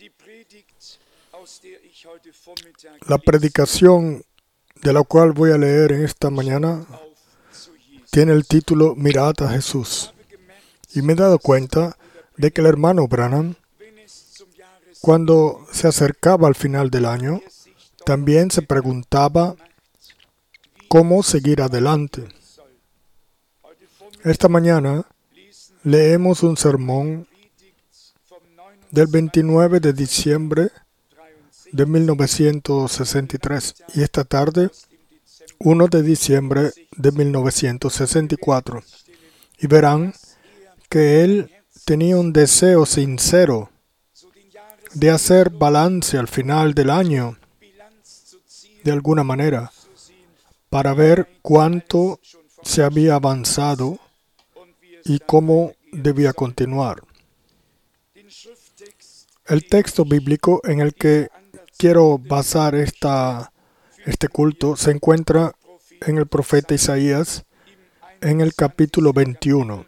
La predicación de la cual voy a leer en esta mañana tiene el título Mirad a Jesús. Y me he dado cuenta de que el hermano Branham, cuando se acercaba al final del año, también se preguntaba cómo seguir adelante. Esta mañana leemos un sermón del 29 de diciembre de 1963 y esta tarde 1 de diciembre de 1964. Y verán que él tenía un deseo sincero de hacer balance al final del año, de alguna manera, para ver cuánto se había avanzado y cómo debía continuar. El texto bíblico en el que quiero basar este culto se encuentra en el profeta Isaías, en el capítulo 21.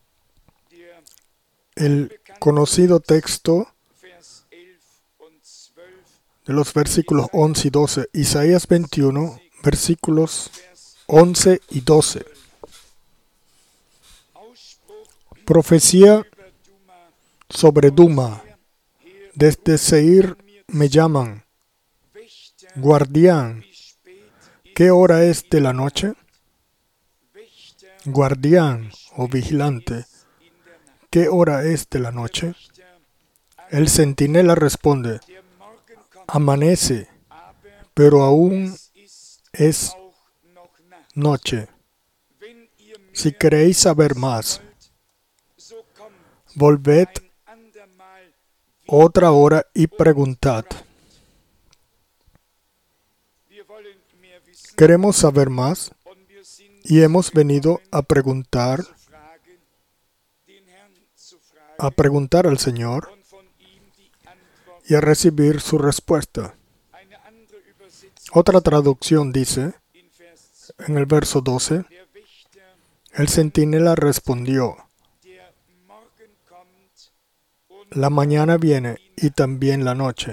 El conocido texto de los versículos 11 y 12. Isaías 21, versículos 11 y 12. Profecía sobre Duma. Desde Seir me llaman. Guardián, ¿qué hora es de la noche? Guardián o vigilante, ¿qué hora es de la noche? El centinela responde, amanece, pero aún es noche. Si queréis saber más, volved otra hora y preguntad. Queremos saber más y hemos venido a preguntar al Señor y a recibir su respuesta. Otra traducción dice, en el verso 12, el centinela respondió, la mañana viene y también la noche.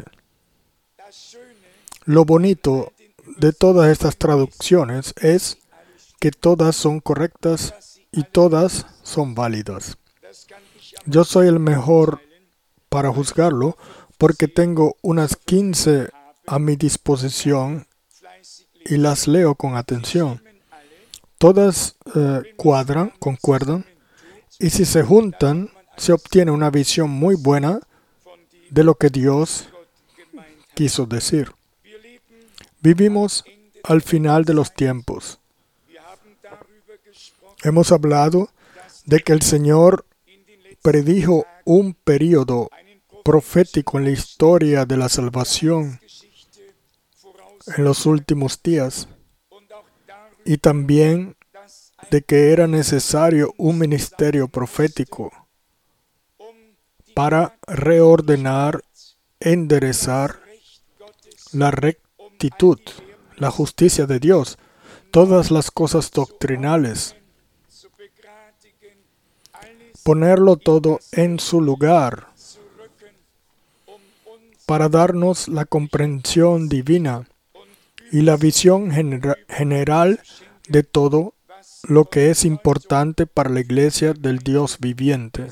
Lo bonito de todas estas traducciones es que todas son correctas y todas son válidas. Yo soy el mejor para juzgarlo porque tengo unas 15 a mi disposición y las leo con atención. Todas concuerdan, y si se juntan, se obtiene una visión muy buena de lo que Dios quiso decir. Vivimos al final de los tiempos. Hemos hablado de que el Señor predijo un período profético en la historia de la salvación en los últimos días y también de que era necesario un ministerio profético para reordenar, enderezar la rectitud, la justicia de Dios, todas las cosas doctrinales, ponerlo todo en su lugar para darnos la comprensión divina y la visión general de todo lo que es importante para la iglesia del Dios viviente.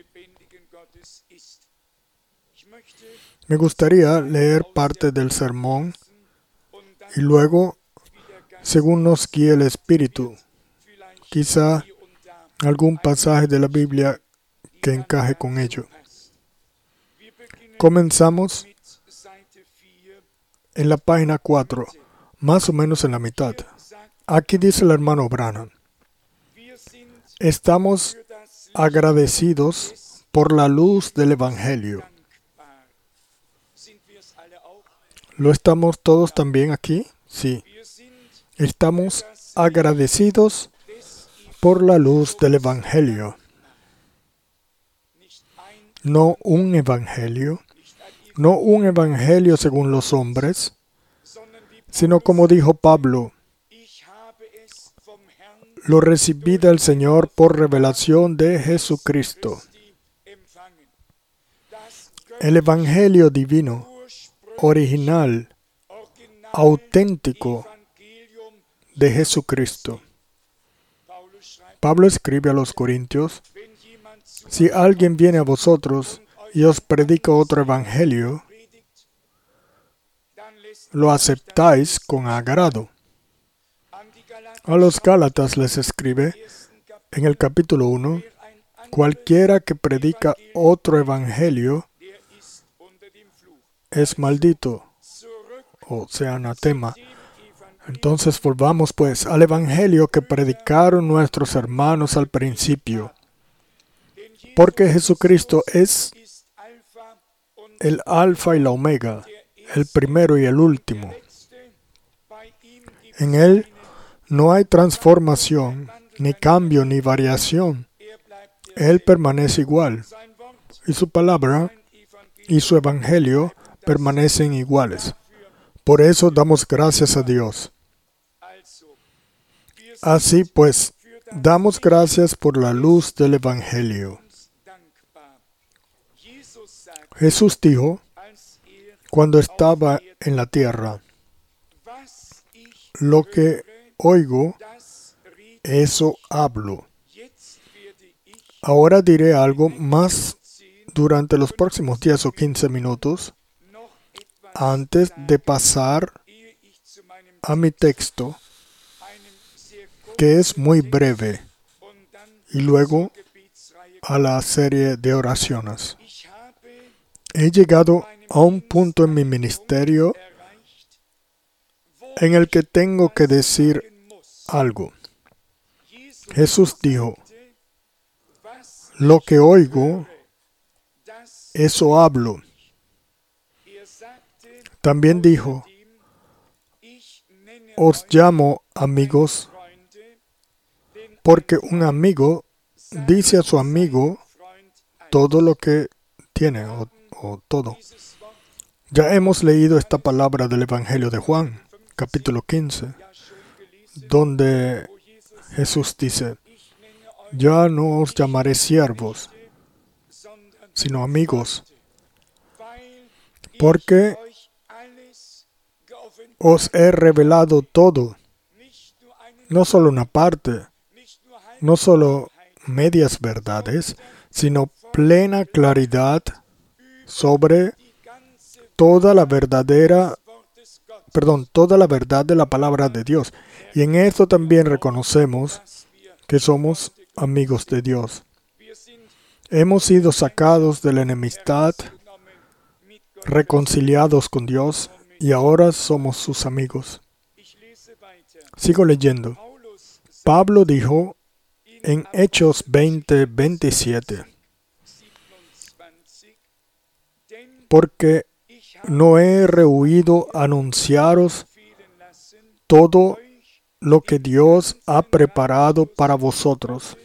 Me gustaría leer parte del sermón y luego, según nos guíe el Espíritu, quizá algún pasaje de la Biblia que encaje con ello. Comenzamos en la página 4, más o menos en la mitad. Aquí dice el hermano Branham, estamos agradecidos por la luz del Evangelio. ¿Lo estamos todos también aquí? Sí. Estamos agradecidos por la luz del Evangelio. No un evangelio según los hombres, sino como dijo Pablo, lo recibí del Señor por revelación de Jesucristo. El Evangelio divino, original, auténtico de Jesucristo. Pablo escribe a los Corintios: si alguien viene a vosotros y os predica otro evangelio, lo aceptáis con agrado. A los Gálatas les escribe en el capítulo 1: cualquiera que predica otro evangelio es maldito, o sea, anatema. Entonces volvamos pues al evangelio que predicaron nuestros hermanos al principio. Porque Jesucristo es el alfa y la omega, el primero y el último. En Él no hay transformación, ni cambio, ni variación. Él permanece igual, y su palabra y su evangelio permanecen iguales. Por eso damos gracias a Dios. Así pues, damos gracias por la luz del evangelio. Jesús dijo, cuando estaba en la tierra: lo que oigo, eso hablo. Ahora diré algo más durante los próximos 10 o 15 minutos, antes de pasar a mi texto, que es muy breve, y luego a la serie de oraciones. He llegado a un punto en mi ministerio en el que tengo que decir algo. Jesús dijo: lo que oigo, eso hablo. También dijo: os llamo amigos, porque un amigo dice a su amigo todo lo que tiene, o todo. Ya hemos leído esta palabra del Evangelio de Juan, capítulo 15, donde Jesús dice: ya no os llamaré siervos, sino amigos, porque os he revelado todo, no solo una parte, no solo medias verdades, sino plena claridad sobre toda la verdad de la palabra de Dios. Y en esto también reconocemos que somos amigos de Dios. Hemos sido sacados de la enemistad, reconciliados con Dios, y ahora somos sus amigos. Sigo leyendo. Pablo dijo en Hechos 20:27: porque no he rehuido anunciaros todo lo que Dios ha preparado para vosotros.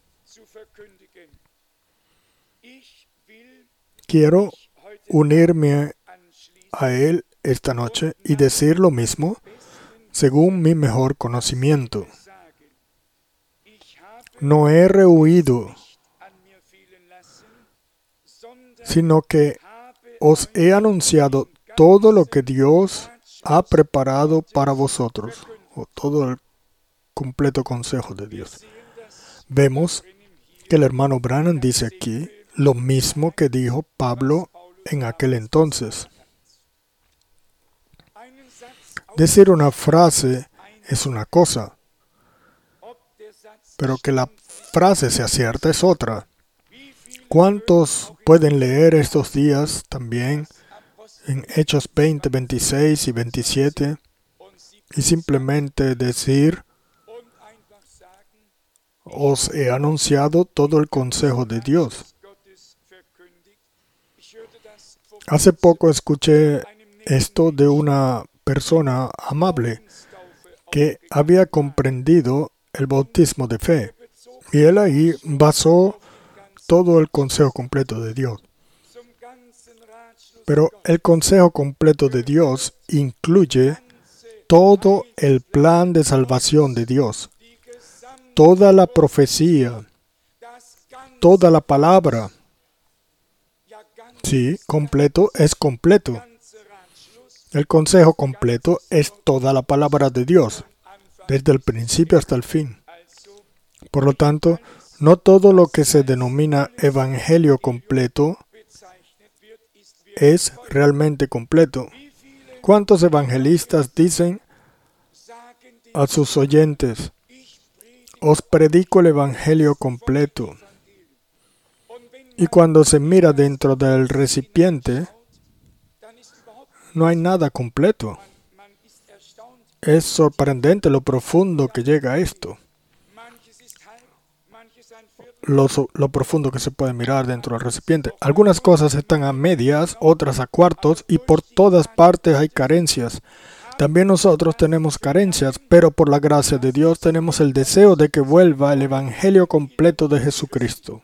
Quiero unirme a Él esta noche y decir lo mismo según mi mejor conocimiento. No he rehuido, sino que os he anunciado todo lo que Dios ha preparado para vosotros, o todo el completo consejo de Dios. Vemos que el hermano Branham dice aquí lo mismo que dijo Pablo en aquel entonces. Decir una frase es una cosa, pero que la frase sea cierta es otra. ¿Cuántos pueden leer estos días también en Hechos 20, 26 y 27 y simplemente decir: os he anunciado todo el consejo de Dios? Hace poco escuché esto de una persona amable que había comprendido el bautismo de fe, y él ahí basó todo el consejo completo de Dios. Pero el consejo completo de Dios incluye todo el plan de salvación de Dios, toda la profecía, toda la palabra, Sí, completo es completo. El consejo completo es toda la palabra de Dios, desde el principio hasta el fin. Por lo tanto, no todo lo que se denomina evangelio completo es realmente completo. ¿Cuántos evangelistas dicen a sus oyentes: os predico el evangelio completo? Y cuando se mira dentro del recipiente, no hay nada completo. Es sorprendente lo profundo que llega a esto. Lo profundo que se puede mirar dentro del recipiente. Algunas cosas están a medias, otras a cuartos, y por todas partes hay carencias. También nosotros tenemos carencias, pero por la gracia de Dios tenemos el deseo de que vuelva el evangelio completo de Jesucristo.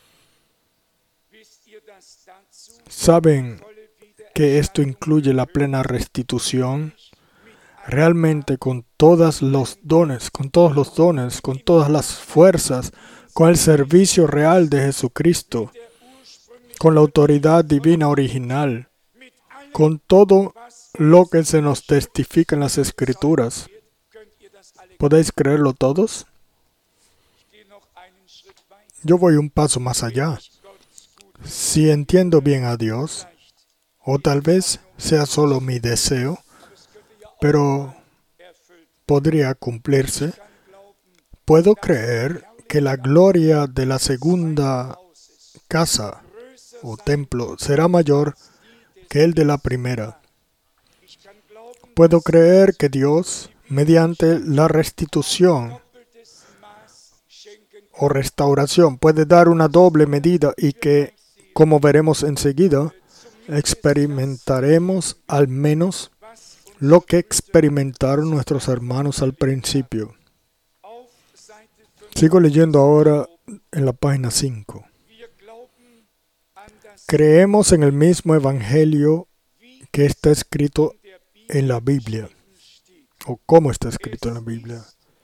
¿Saben que esto incluye la plena restitución? Realmente con todos los dones, con todas las fuerzas, con el servicio real de Jesucristo, con la autoridad divina original, con todo lo que se nos testifica en las Escrituras. ¿Podéis creerlo todos? Yo voy un paso más allá. Si entiendo bien a Dios, o tal vez sea solo mi deseo, pero podría cumplirse, puedo creer que la gloria de la segunda casa o templo será mayor que el de la primera. Puedo creer que Dios, mediante la restitución o restauración, puede dar una doble medida y que, como veremos enseguida, experimentaremos al menos lo que experimentaron nuestros hermanos al principio. Sigo leyendo ahora en la página 5. Creemos en el mismo evangelio que está escrito en la Biblia, o cómo está escrito en la Biblia.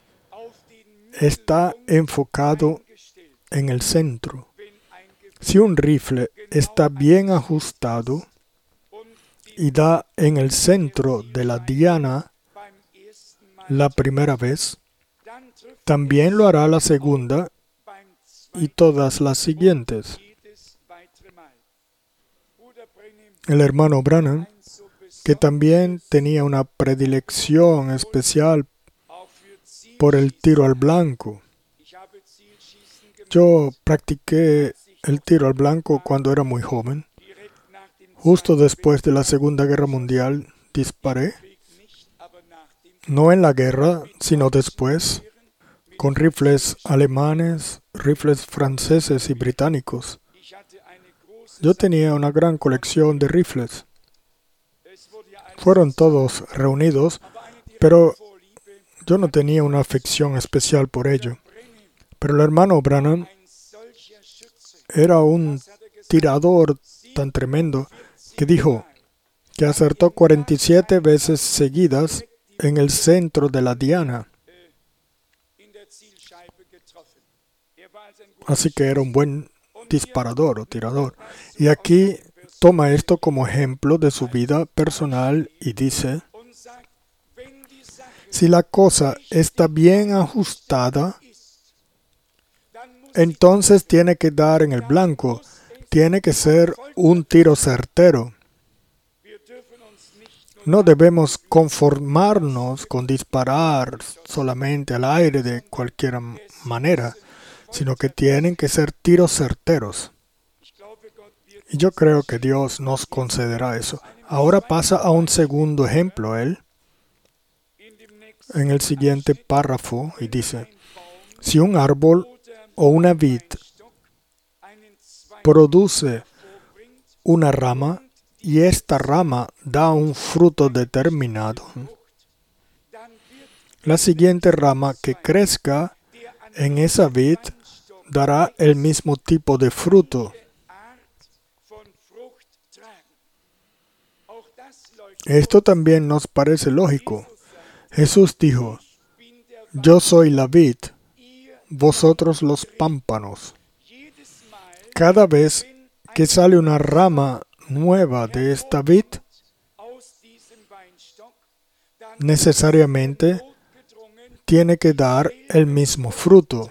Está enfocado en el centro. Si un rifle está bien ajustado y da en el centro de la diana la primera vez, también lo hará la segunda y todas las siguientes. El hermano Branham, que también tenía una predilección especial por el tiro al blanco. Yo practiqué el tiro al blanco cuando era muy joven. Justo después de la Segunda Guerra Mundial disparé, no en la guerra, sino después, con rifles alemanes, rifles franceses y británicos. Yo tenía una gran colección de rifles. Fueron todos reunidos, pero yo no tenía una afección especial por ello. Pero el hermano Branham era un tirador tan tremendo que dijo que acertó 47 veces seguidas en el centro de la diana. Así que era un buen disparador o tirador. Y aquí toma esto como ejemplo de su vida personal y dice: si la cosa está bien ajustada, entonces tiene que dar en el blanco, tiene que ser un tiro certero. No debemos conformarnos con disparar solamente al aire de cualquier manera, sino que tienen que ser tiros certeros. Y yo creo que Dios nos concederá eso. Ahora pasa a un segundo ejemplo, él, en el siguiente párrafo, y dice: si un árbol o una vid produce una rama y esta rama da un fruto determinado, la siguiente rama que crezca en esa vid dará el mismo tipo de fruto. Esto también nos parece lógico. Jesús dijo: yo soy la vid, vosotros los pámpanos. Cada vez que sale una rama nueva de esta vid, necesariamente tiene que dar el mismo fruto.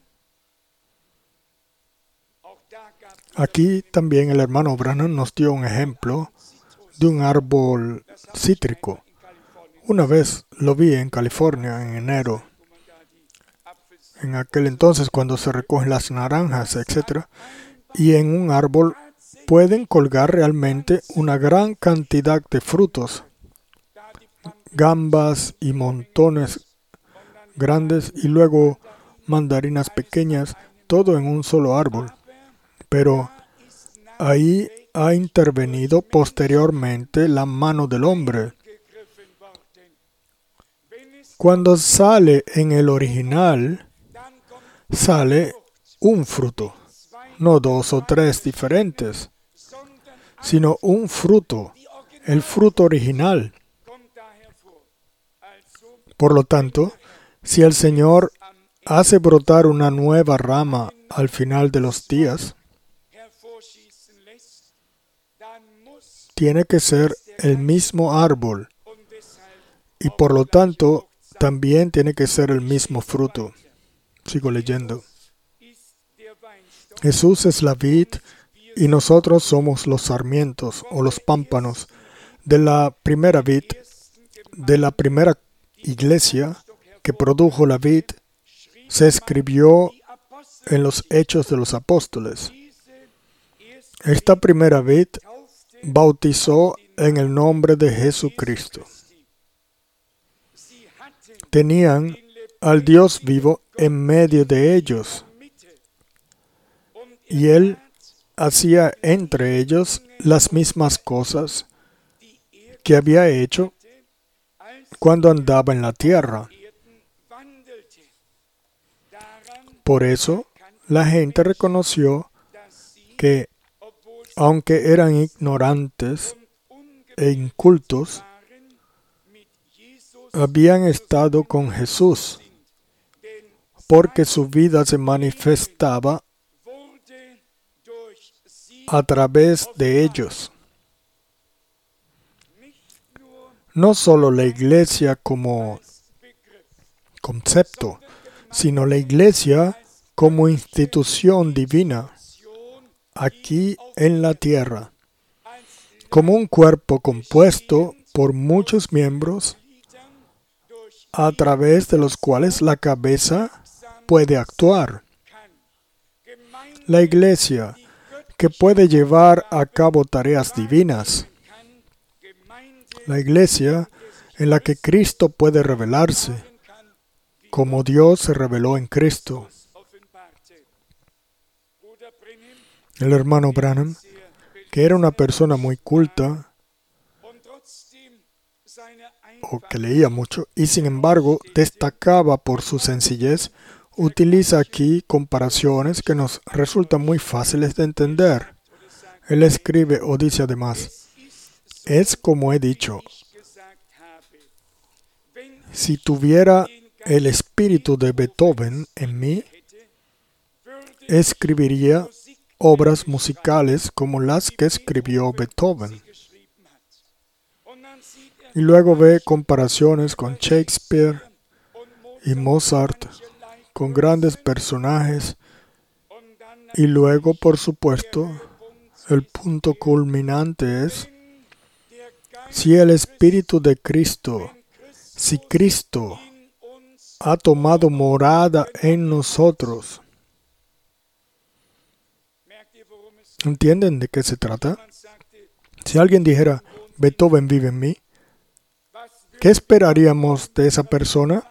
Aquí también el hermano Branham nos dio un ejemplo de un árbol cítrico. Una vez lo vi en California en enero. En aquel entonces, cuando se recogen las naranjas, etc. Y en un árbol pueden colgar realmente una gran cantidad de frutos. Gambas y montones grandes y luego mandarinas pequeñas, todo en un solo árbol. Pero ahí ha intervenido posteriormente la mano del hombre. Cuando sale en el original, sale un fruto, no 2 o 3 diferentes, sino un fruto, el fruto original. Por lo tanto, si el Señor hace brotar una nueva rama al final de los días, tiene que ser el mismo árbol y por lo tanto también tiene que ser el mismo fruto. Sigo leyendo. Jesús es la vid y nosotros somos los sarmientos o los pámpanos de la primera vid, de la primera iglesia que produjo la vid. Se escribió en los Hechos de los Apóstoles. Esta primera vid bautizó en el nombre de Jesucristo. Tenían al Dios vivo en medio de ellos. Y Él hacía entre ellos las mismas cosas que había hecho cuando andaba en la tierra. Por eso, la gente reconoció que, aunque eran ignorantes e incultos, habían estado con Jesús, porque su vida se manifestaba a través de ellos. No solo la iglesia como concepto, sino la iglesia como institución divina aquí en la tierra, como un cuerpo compuesto por muchos miembros a través de los cuales la cabeza puede actuar. La iglesia que puede llevar a cabo tareas divinas. La iglesia en la que Cristo puede revelarse, como Dios se reveló en Cristo. El hermano Branham, que era una persona muy culta, o que leía mucho, y sin embargo destacaba por su sencillez, utiliza aquí comparaciones que nos resultan muy fáciles de entender. Él escribe o dice además, es como he dicho, si tuviera el espíritu de Beethoven en mí, escribiría obras musicales como las que escribió Beethoven. Y luego ve comparaciones con Shakespeare y Mozart, con grandes personajes. Y luego, por supuesto, el punto culminante es, si el Espíritu de Cristo, si Cristo ha tomado morada en nosotros. ¿Entienden de qué se trata? Si alguien dijera, Beethoven vive en mí, ¿qué esperaríamos de esa persona?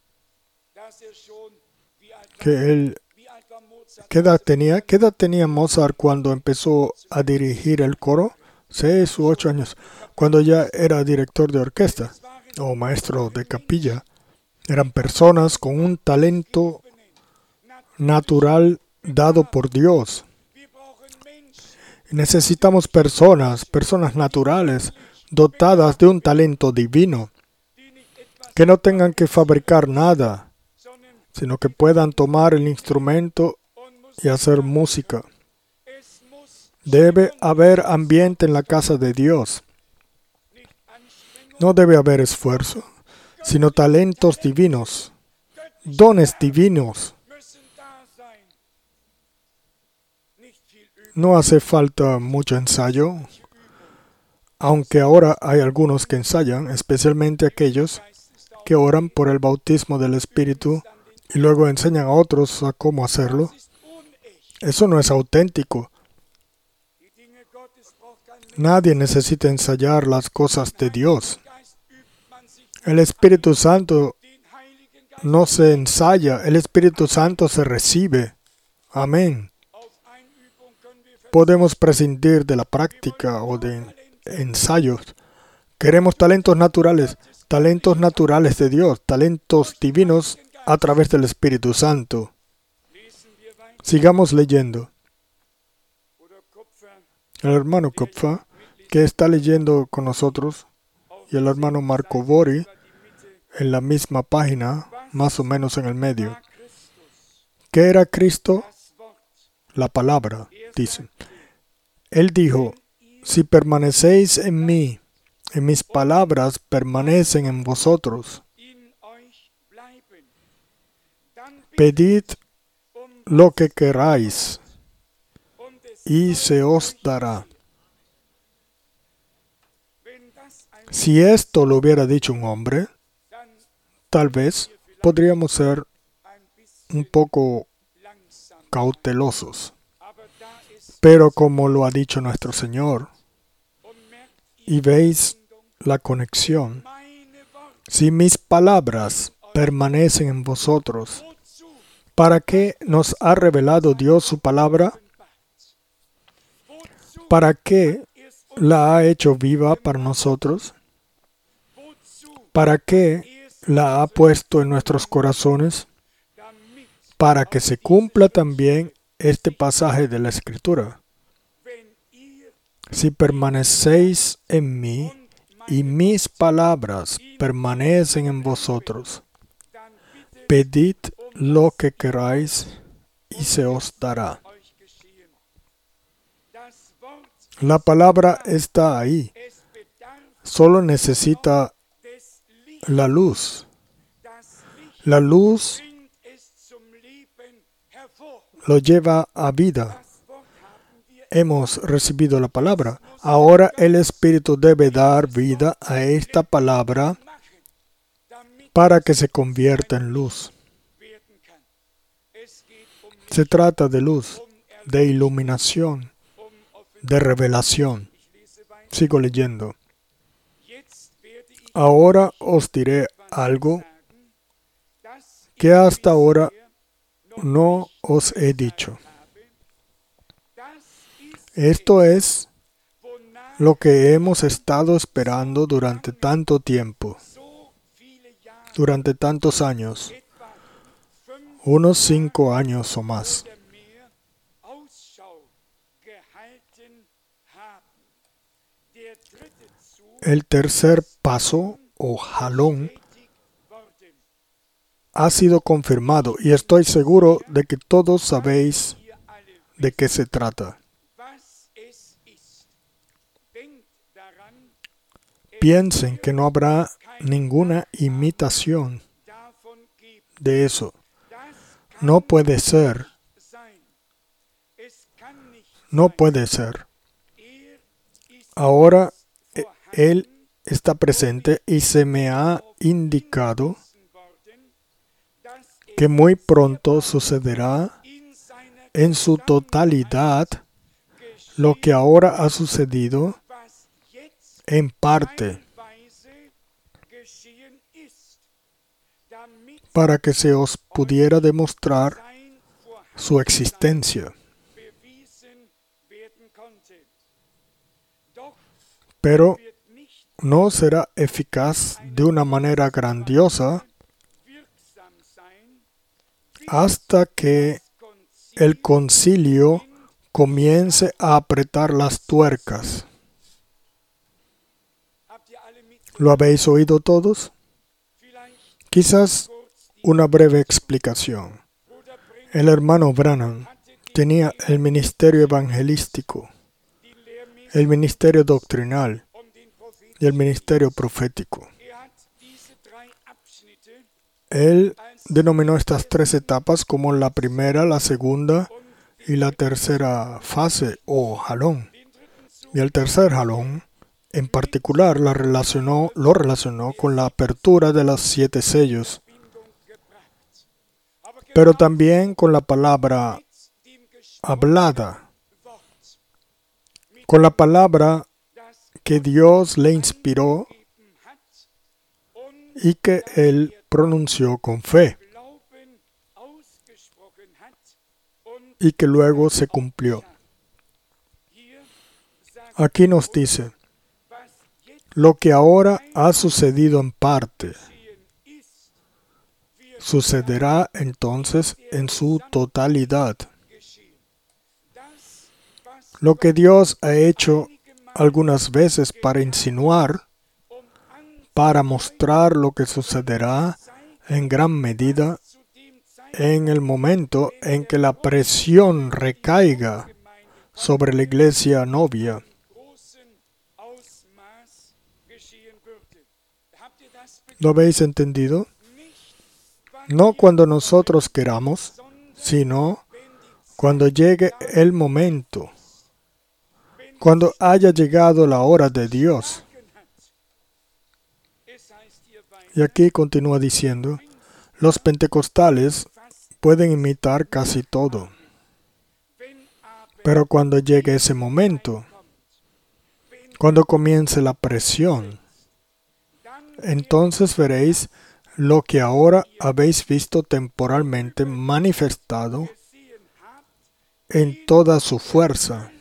¿Qué edad tenía? ¿Qué edad tenía Mozart cuando empezó a dirigir el coro? 6 u 8 años. Cuando ya era director de orquesta o maestro de capilla. Eran personas con un talento natural dado por Dios. Necesitamos personas naturales, dotadas de un talento divino, que no tengan que fabricar nada, sino que puedan tomar el instrumento y hacer música. Debe haber ambiente en la casa de Dios. No debe haber esfuerzo, sino talentos divinos, dones divinos. No hace falta mucho ensayo, aunque ahora hay algunos que ensayan, especialmente aquellos que oran por el bautismo del Espíritu y luego enseñan a otros a cómo hacerlo. Eso no es auténtico. Nadie necesita ensayar las cosas de Dios. El Espíritu Santo no se ensaya, el Espíritu Santo se recibe. Amén. Podemos prescindir de la práctica o de ensayos. Queremos talentos naturales de Dios, talentos divinos a través del Espíritu Santo. Sigamos leyendo. El hermano Kopfa, que está leyendo con nosotros, y el hermano Marco Bori, en la misma página, más o menos en el medio. ¿Qué era Cristo? La palabra, dice. Él dijo, si permanecéis en mí, y mis palabras permanecen en vosotros, pedid lo que queráis, y se os dará. Si esto lo hubiera dicho un hombre, tal vez podríamos ser un poco cautelosos. Pero como lo ha dicho nuestro Señor, y veis la conexión, si mis palabras permanecen en vosotros, ¿para qué nos ha revelado Dios su palabra? ¿Para qué la ha hecho viva para nosotros? ¿Para qué la ha puesto en nuestros corazones? Para que se cumpla también este pasaje de la Escritura. Si permanecéis en mí y mis palabras permanecen en vosotros, pedid lo que queráis y se os dará. La palabra está ahí. Solo necesita la luz. La luz lo lleva a vida. Hemos recibido la palabra. Ahora el Espíritu debe dar vida a esta palabra para que se convierta en luz. Se trata de luz, de iluminación, de revelación. Sigo leyendo. Ahora os diré algo que hasta ahora no os he dicho. Esto es lo que hemos estado esperando durante tanto tiempo, durante tantos años, unos 5 años o más. El tercer paso o jalón ha sido confirmado y estoy seguro de que todos sabéis de qué se trata. Piensen que no habrá ninguna imitación de eso. No puede ser. No puede ser. Ahora Él está presente y se me ha indicado que muy pronto sucederá en su totalidad lo que ahora ha sucedido en parte, para que se os pudiera demostrar su existencia. Pero no será eficaz de una manera grandiosa hasta que el concilio comience a apretar las tuercas. ¿Lo habéis oído todos? Quizás una breve explicación. El hermano Branham tenía el ministerio evangelístico el ministerio doctrinal y el ministerio profético. Él denominó estas tres etapas como la primera, la segunda y la tercera fase o jalón. Y el tercer jalón, en particular, lo relacionó con la apertura de los 7 sellos, pero también con la palabra hablada, con la palabra que Dios le inspiró y que Él pronunció con fe y que luego se cumplió. Aquí nos dice, lo que ahora ha sucedido en parte, sucederá entonces en su totalidad. Lo que Dios ha hecho algunas veces para insinuar, para mostrar lo que sucederá en gran medida en el momento en que la presión recaiga sobre la iglesia novia. ¿Lo habéis entendido? No cuando nosotros queramos, sino cuando llegue el momento, cuando haya llegado la hora de Dios. Y aquí continúa diciendo, los pentecostales pueden imitar casi todo. Pero cuando llegue ese momento, cuando comience la presión, entonces veréis lo que ahora habéis visto temporalmente manifestado en toda su fuerza.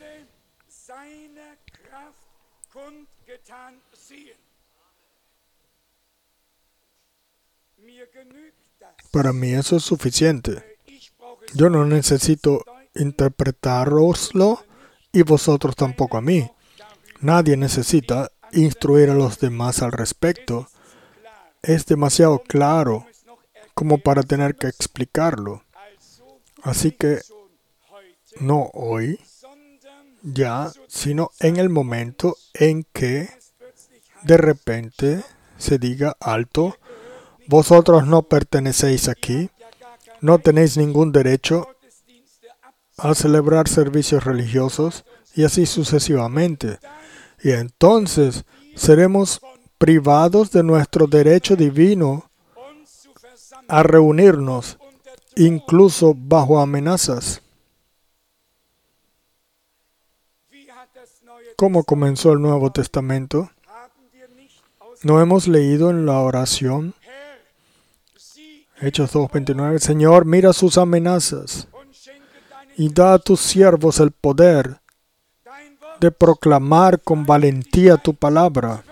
Para mí eso es suficiente. Yo no necesito interpretaroslo y vosotros tampoco a mí. Nadie necesita instruir a los demás al respecto. Es demasiado claro como para tener que explicarlo. Así que no hoy, ya, sino en el momento en que de repente se diga alto, vosotros no pertenecéis aquí, no tenéis ningún derecho a celebrar servicios religiosos y así sucesivamente. Y entonces seremos privados de nuestro derecho divino a reunirnos, incluso bajo amenazas. ¿Cómo comenzó el Nuevo Testamento? ¿No hemos leído en la oración? Hechos 2:29, Señor, mira sus amenazas y da a tus siervos el poder de proclamar con valentía tu palabra.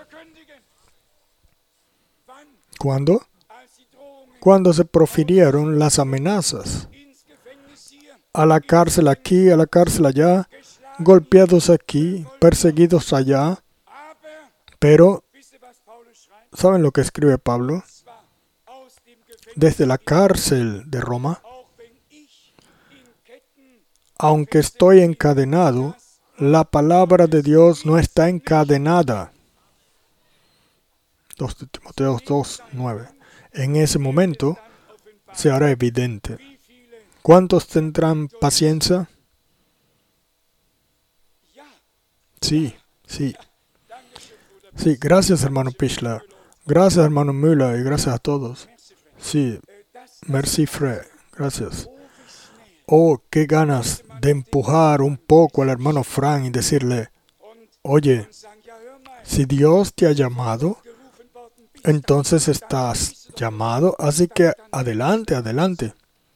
¿Cuándo? Cuando se profirieron las amenazas. A la cárcel aquí, a la cárcel allá, golpeados aquí, perseguidos allá. Pero, ¿saben lo que escribe Pablo? Desde la cárcel de Roma, aunque estoy encadenado, la palabra de Dios no está encadenada. 2 Timoteo 2:9. En ese momento se hará evidente. ¿Cuántos tendrán paciencia? Sí. Sí, gracias hermano Pichler. Gracias hermano Müller y gracias a todos. Sí, merci frère. Gracias. Oh, qué ganas de empujar un poco al hermano Frank y decirle, oye, si Dios te ha llamado, entonces estás llamado, así que adelante, adelante.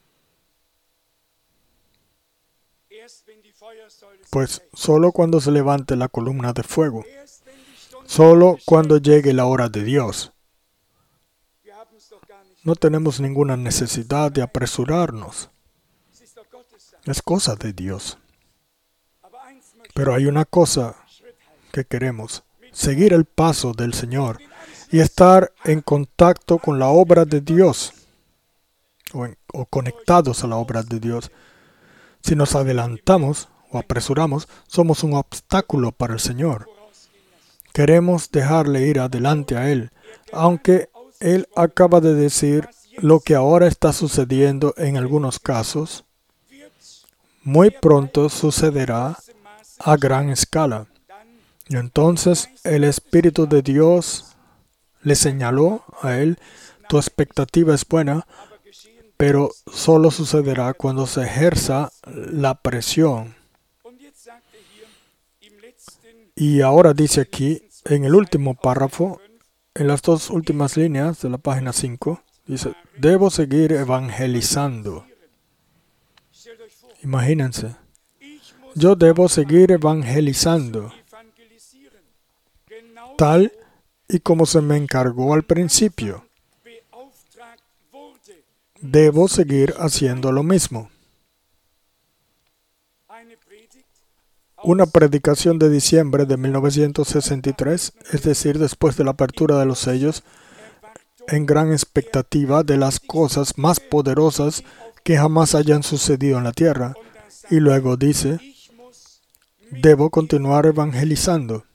Pues solo cuando se levante la columna de fuego, solo cuando llegue la hora de Dios. No tenemos ninguna necesidad de apresurarnos. Es cosa de Dios. Pero hay una cosa que queremos, seguir el paso del Señor y estar en contacto con la obra de Dios o conectados a la obra de Dios. Si nos adelantamos o apresuramos, somos un obstáculo para el Señor. Queremos dejarle ir adelante a Él, aunque Él acaba de decir lo que ahora está sucediendo en algunos casos, muy pronto sucederá a gran escala. Y entonces el Espíritu de Dios le señaló a él, tu expectativa es buena, pero solo sucederá cuando se ejerza la presión. Y ahora dice aquí, en el último párrafo, en las dos últimas líneas de la página 5, dice, debo seguir evangelizando. Imagínense, yo debo seguir evangelizando, tal y como se me encargó al principio. Debo seguir haciendo lo mismo. Una predicación de diciembre de 1963, es decir, después de la apertura de los sellos, en gran expectativa de las cosas más poderosas que jamás hayan sucedido en la tierra. Y luego dice, debo continuar evangelizando.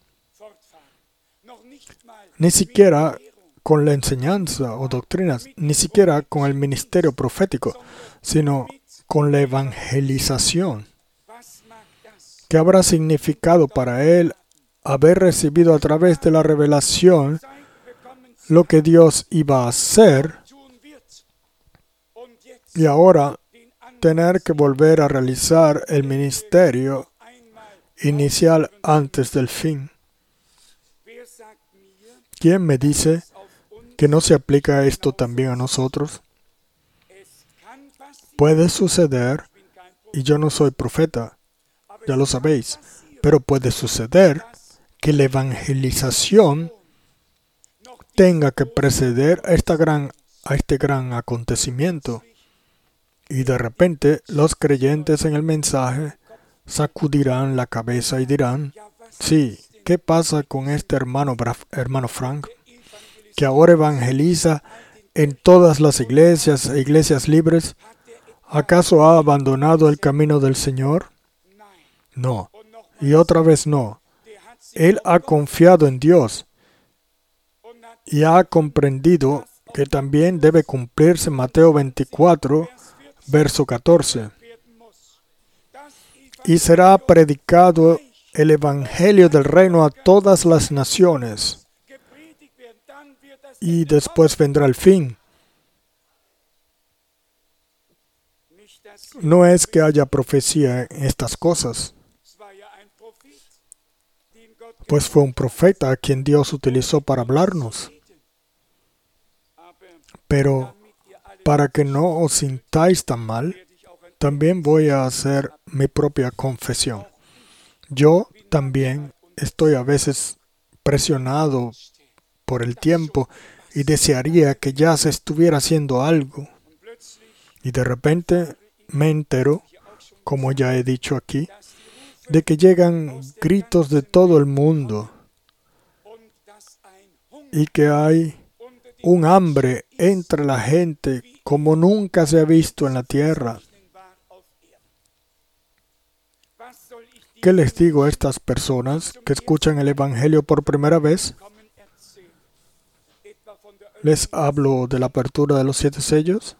Ni siquiera con la enseñanza o doctrinas, ni siquiera con el ministerio profético, sino con la evangelización. ¿Qué habrá significado para él haber recibido a través de la revelación lo que Dios iba a hacer y ahora tener que volver a realizar el ministerio inicial antes del fin? ¿Quién me dice que no se aplica esto también a nosotros? Puede suceder, y yo no soy profeta, ya lo sabéis, pero puede suceder que la evangelización tenga que preceder a este gran acontecimiento. Y de repente los creyentes en el mensaje sacudirán la cabeza y dirán, sí, ¿qué pasa con este hermano Frank, que ahora evangeliza en todas las iglesias e iglesias libres? ¿Acaso ha abandonado el camino del Señor? No. Y otra vez no. Él ha confiado en Dios y ha comprendido que también debe cumplirse Mateo 24, verso 14. Y será predicado el Evangelio del Reino a todas las naciones. Y después vendrá el fin. No es que haya profecía en estas cosas, pues fue un profeta a quien Dios utilizó para hablarnos. Pero para que no os sintáis tan mal, también voy a hacer mi propia confesión. Yo también estoy a veces presionado por el tiempo y desearía que ya se estuviera haciendo algo. Y de repente me entero, como ya he dicho aquí, de que llegan gritos de todo el mundo y que hay un hambre entre la gente como nunca se ha visto en la tierra. ¿Qué les digo a estas personas que escuchan el Evangelio por primera vez? ¿Les hablo de la apertura de los 7 sellos?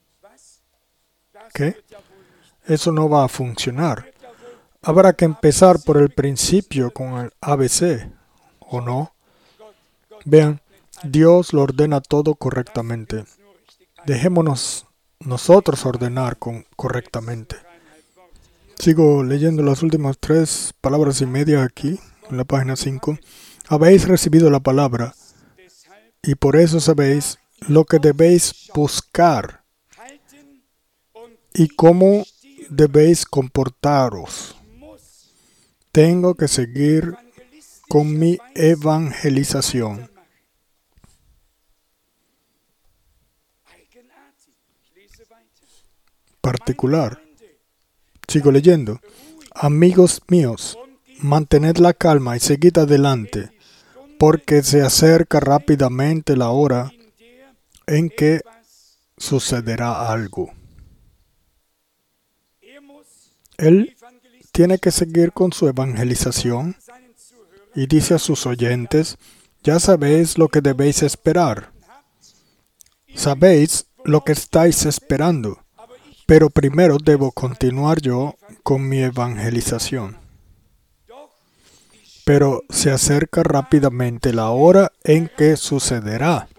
¿Qué? Eso no va a funcionar. Habrá que empezar por el principio con el ABC, ¿o no? Vean, Dios lo ordena todo correctamente. Dejémonos nosotros ordenar correctamente. Sigo leyendo las últimas 3 palabras y media aquí, en la página 5. Habéis recibido la palabra, y por eso sabéis lo que debéis buscar y cómo debéis comportaros. Tengo que seguir con mi evangelización. Particular. Sigo leyendo. Amigos míos, mantened la calma y seguid adelante, porque se acerca rápidamente la hora en que sucederá algo. Él tiene que seguir con su evangelización y dice a sus oyentes, ya sabéis lo que debéis esperar. Sabéis lo que estáis esperando, pero primero debo continuar yo con mi evangelización. Pero se acerca rápidamente la hora en que sucederá.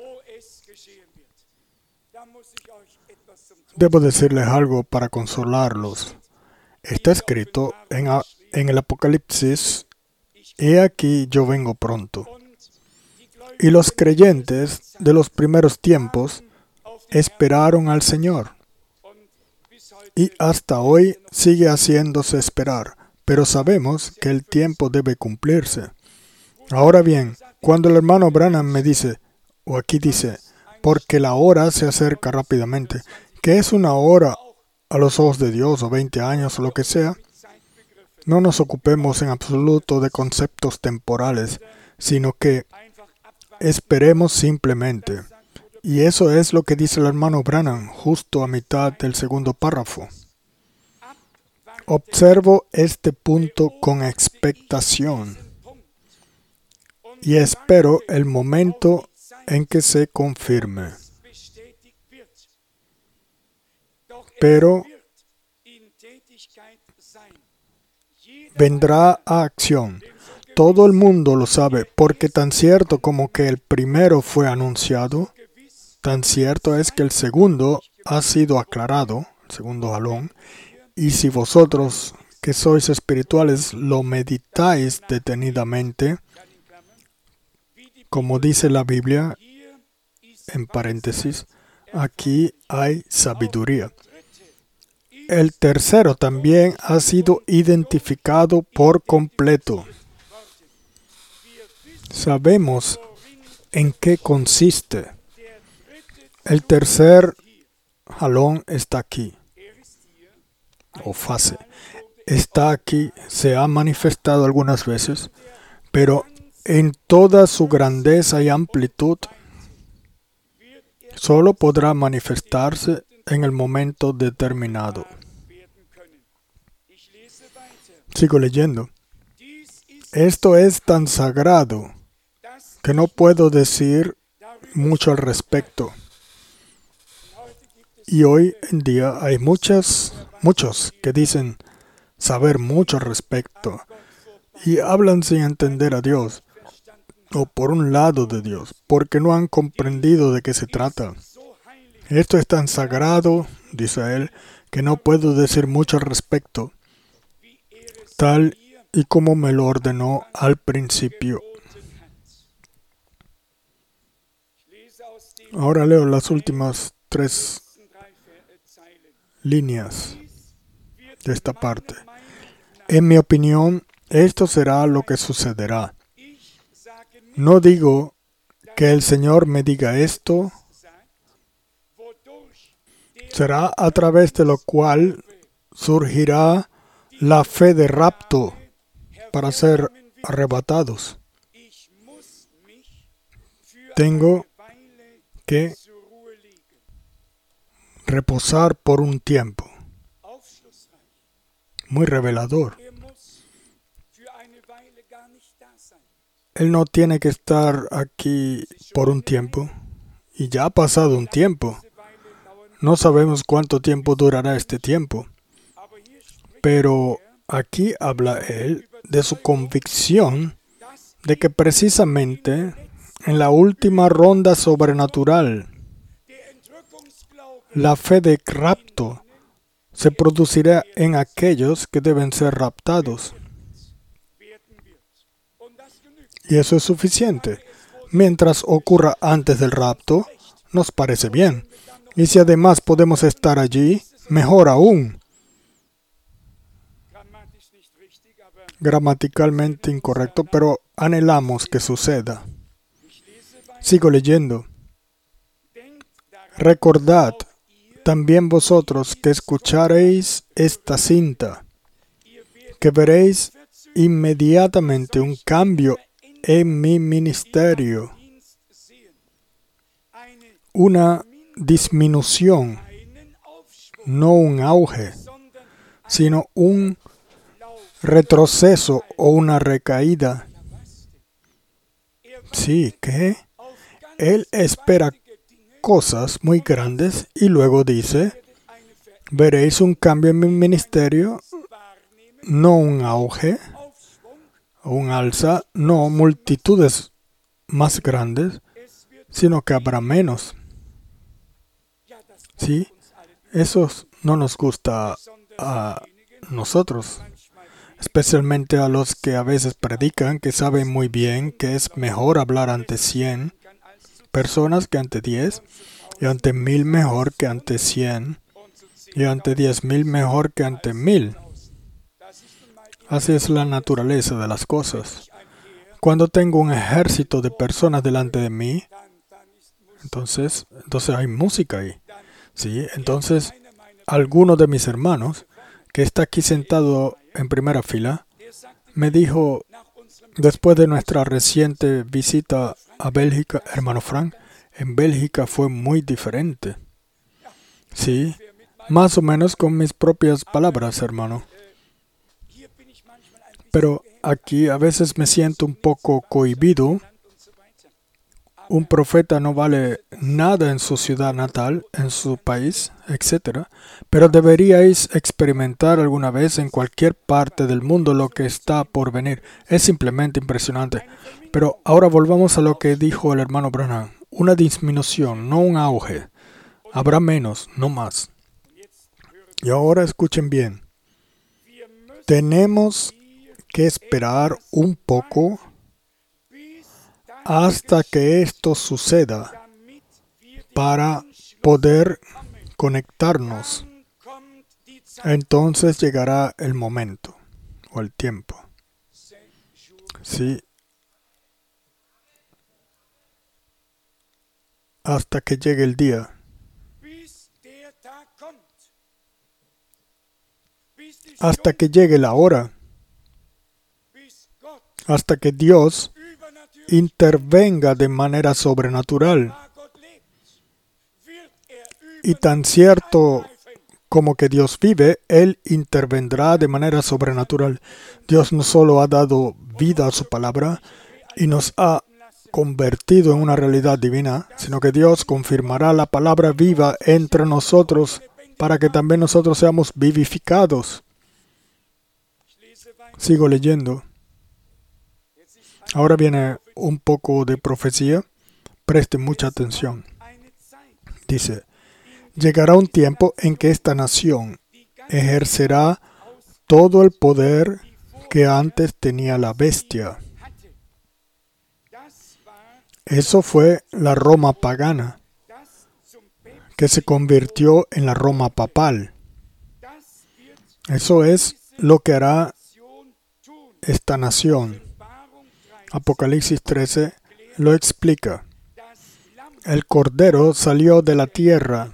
Debo decirles algo para consolarlos. Está escrito en el Apocalipsis, he aquí yo vengo pronto. Y los creyentes de los primeros tiempos esperaron al Señor. Y hasta hoy sigue haciéndose esperar, pero sabemos que el tiempo debe cumplirse. Ahora bien, cuando el hermano Branham me dice, o aquí dice, porque la hora se acerca rápidamente, ¿qué es una hora a los ojos de Dios, o 20 años, o lo que sea? No nos ocupemos en absoluto de conceptos temporales, sino que esperemos simplemente. Y eso es lo que dice el hermano Branham, justo a mitad del segundo párrafo. Observo este punto con expectación y espero el momento en que se confirme. Pero vendrá a acción. Todo el mundo lo sabe, porque tan cierto como que el primero fue anunciado, tan cierto es que el segundo ha sido aclarado, el segundo jalón, y si vosotros, que sois espirituales, lo meditáis detenidamente, como dice la Biblia, en paréntesis, aquí hay sabiduría. El tercero también ha sido identificado por completo. Sabemos en qué consiste. El tercer jalón está aquí, o fase. Está aquí, se ha manifestado algunas veces, pero en toda su grandeza y amplitud, solo podrá manifestarse en el momento determinado. Sigo leyendo. Esto es tan sagrado que no puedo decir mucho al respecto. Y hoy en día hay muchos que dicen saber mucho al respecto y hablan sin entender a Dios o por un lado de Dios, porque no han comprendido de qué se trata. Esto es tan sagrado, dice él, que no puedo decir mucho al respecto, tal y como me lo ordenó al principio. Ahora leo las últimas 3 líneas de esta parte. En mi opinión, esto será lo que sucederá. No digo que el Señor me diga esto, será a través de lo cual surgirá la fe de rapto para ser arrebatados. Tengo que reposar por un tiempo. Muy revelador. Él no tiene que estar aquí por un tiempo. Y ya ha pasado un tiempo. No sabemos cuánto tiempo durará este tiempo. Pero aquí habla él de su convicción de que precisamente en la última ronda sobrenatural, la fe de rapto se producirá en aquellos que deben ser raptados. Y eso es suficiente. Mientras ocurra antes del rapto, nos parece bien. Y si además podemos estar allí, mejor aún. Gramaticalmente incorrecto, pero anhelamos que suceda. Sigo leyendo. Recordad también vosotros que escucharéis esta cinta, que veréis inmediatamente un cambio en mi ministerio, una disminución, no un auge, sino un retroceso o una recaída. Sí, ¿qué? Él espera cosas muy grandes y luego dice, veréis un cambio en mi ministerio, no un auge, o un alza, no multitudes más grandes, sino que habrá menos. ¿Sí? Eso no nos gusta a nosotros, especialmente a los que a veces predican, que saben muy bien que es mejor hablar ante 100 personas que ante 10, y ante 1000 mejor que ante 100, y ante 10,000 mejor que ante 1000. Así es la naturaleza de las cosas. Cuando tengo un ejército de personas delante de mí, entonces hay música ahí. ¿Sí? Entonces, alguno de mis hermanos, que está aquí sentado en primera fila, me dijo, después de nuestra reciente visita a Bélgica, hermano Frank, en Bélgica fue muy diferente. Sí, más o menos con mis propias palabras, hermano. Pero aquí a veces me siento un poco cohibido. Un profeta no vale nada en su ciudad natal, en su país, etc. Pero deberíais experimentar alguna vez en cualquier parte del mundo lo que está por venir. Es simplemente impresionante. Pero ahora volvamos a lo que dijo el hermano Branham. Una disminución, no un auge. Habrá menos, no más. Y ahora escuchen bien. Tenemos que esperar un poco hasta que esto suceda para poder conectarnos. Entonces llegará el momento o el tiempo. Sí. Hasta que llegue el día. Hasta que llegue la hora. Hasta que Dios intervenga de manera sobrenatural. Y tan cierto como que Dios vive, Él intervendrá de manera sobrenatural. Dios no solo ha dado vida a su palabra y nos ha convertido en una realidad divina, sino que Dios confirmará la palabra viva entre nosotros para que también nosotros seamos vivificados. Sigo leyendo. Ahora viene un poco de profecía. Presten mucha atención. Dice, llegará un tiempo en que esta nación ejercerá todo el poder que antes tenía la bestia. Eso fue la Roma pagana, que se convirtió en la Roma papal. Eso es lo que hará esta nación. Apocalipsis 13 lo explica. El Cordero salió de la tierra.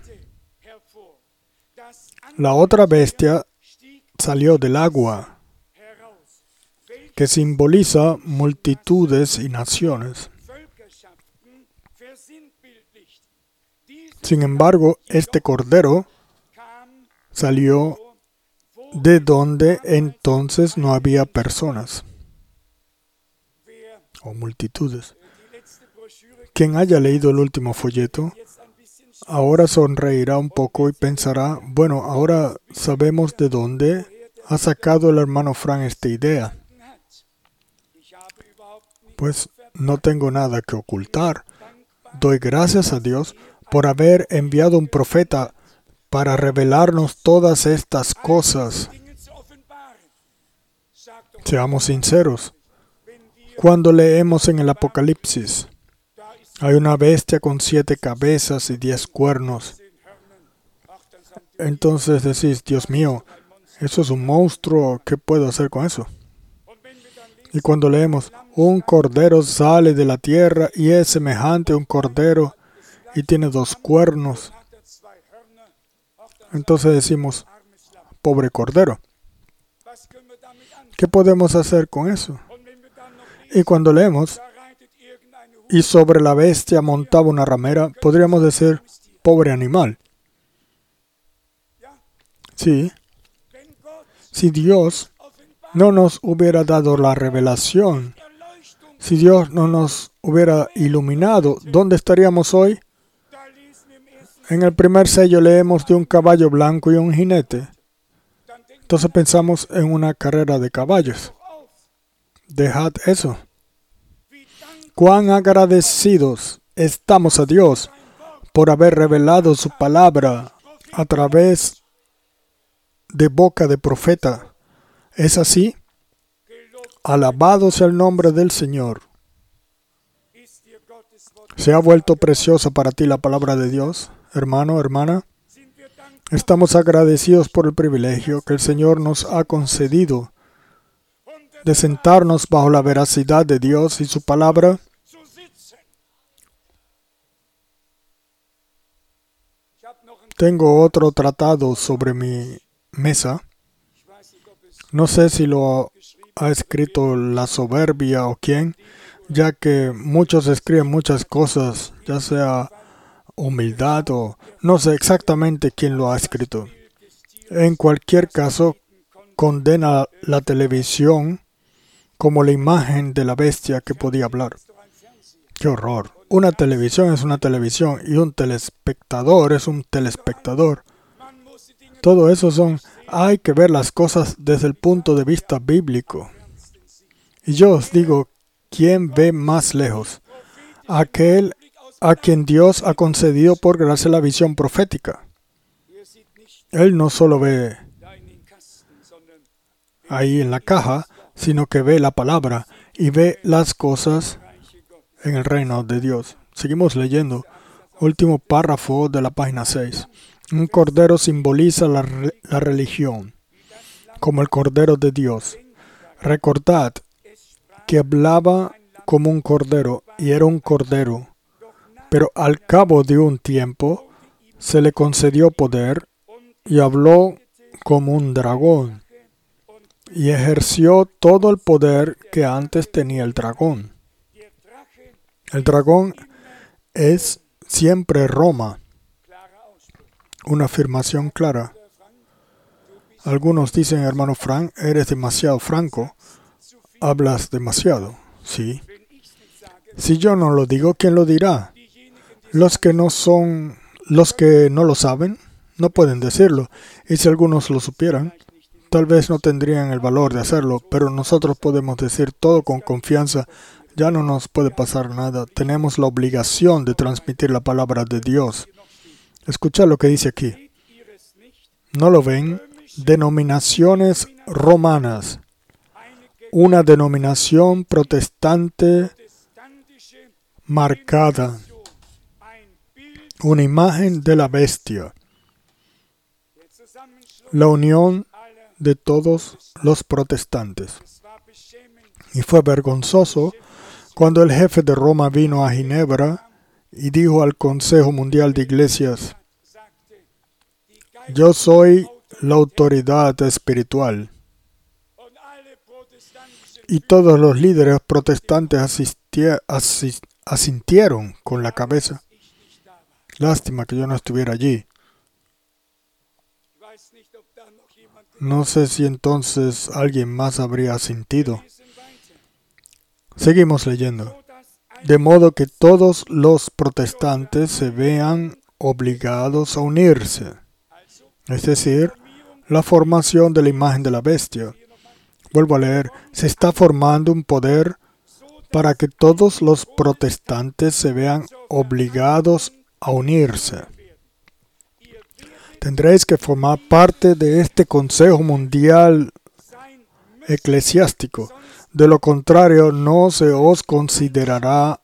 La otra bestia salió del agua, que simboliza multitudes y naciones. Sin embargo, este Cordero salió de donde entonces no había personas o multitudes. Quien haya leído el último folleto, ahora sonreirá un poco y pensará, bueno, ahora sabemos de dónde ha sacado el hermano Frank esta idea. Pues no tengo nada que ocultar. Doy gracias a Dios por haber enviado un profeta para revelarnos todas estas cosas. Seamos sinceros. Cuando leemos en el Apocalipsis, hay una bestia con 7 cabezas y 10 cuernos. Entonces decís, Dios mío, eso es un monstruo, ¿qué puedo hacer con eso? Y cuando leemos, un cordero sale de la tierra y es semejante a un cordero y tiene 2 cuernos. Entonces decimos, pobre cordero. ¿Qué podemos hacer con eso? Y cuando leemos, y sobre la bestia montaba una ramera, podríamos decir, pobre animal. Sí. Si Dios no nos hubiera dado la revelación, si Dios no nos hubiera iluminado, ¿dónde estaríamos hoy? En el primer sello leemos de un caballo blanco y un jinete. Entonces pensamos en una carrera de caballos. Dejad eso. Cuán agradecidos estamos a Dios por haber revelado su palabra a través de boca de profeta. ¿Es así? Alabado sea el nombre del Señor. ¿Se ha vuelto preciosa para ti la palabra de Dios, hermano, hermana? Estamos agradecidos por el privilegio que el Señor nos ha concedido de sentarnos bajo la veracidad de Dios y su palabra. Tengo otro tratado sobre mi mesa. No sé si lo ha escrito La Soberbia o quién, ya que muchos escriben muchas cosas, ya sea humildad o no sé exactamente quién lo ha escrito. En cualquier caso, condena la televisión como la imagen de la bestia que podía hablar. ¡Qué horror! Una televisión es una televisión y un telespectador es un telespectador. Todo eso hay que ver las cosas desde el punto de vista bíblico. Y yo os digo, ¿quién ve más lejos? Aquel a quien Dios ha concedido por gracia la visión profética. Él no solo ve ahí en la caja, sino que ve la palabra y ve las cosas en el reino de Dios. Seguimos leyendo. Último párrafo de la página 6. Un cordero simboliza la religión, como el cordero de Dios. Recordad que hablaba como un cordero y era un cordero, pero al cabo de un tiempo se le concedió poder y habló como un dragón y ejerció todo el poder que antes tenía el dragón. El dragón es siempre Roma. Una afirmación clara. Algunos dicen, hermano Frank, eres demasiado franco. Hablas demasiado. Sí. Si yo no lo digo, ¿quién lo dirá? Los que no lo saben, no pueden decirlo. Y si algunos lo supieran, tal vez no tendrían el valor de hacerlo, pero nosotros podemos decir todo con confianza. Ya no nos puede pasar nada. Tenemos la obligación de transmitir la palabra de Dios. Escucha lo que dice aquí. ¿No lo ven? Denominaciones romanas. Una denominación protestante marcada. Una imagen de la bestia. La unión de todos los protestantes. Y fue vergonzoso cuando el jefe de Roma vino a Ginebra y dijo al Consejo Mundial de Iglesias, yo soy la autoridad espiritual. Y todos los líderes protestantes asintieron con la cabeza. Lástima que yo no estuviera allí. No sé si entonces alguien más habría asintido. Seguimos leyendo. De modo que todos los protestantes se vean obligados a unirse. Es decir, la formación de la imagen de la bestia. Vuelvo a leer. Se está formando un poder para que todos los protestantes se vean obligados a unirse. Tendréis que formar parte de este Consejo Mundial Eclesiástico. De lo contrario, no se os considerará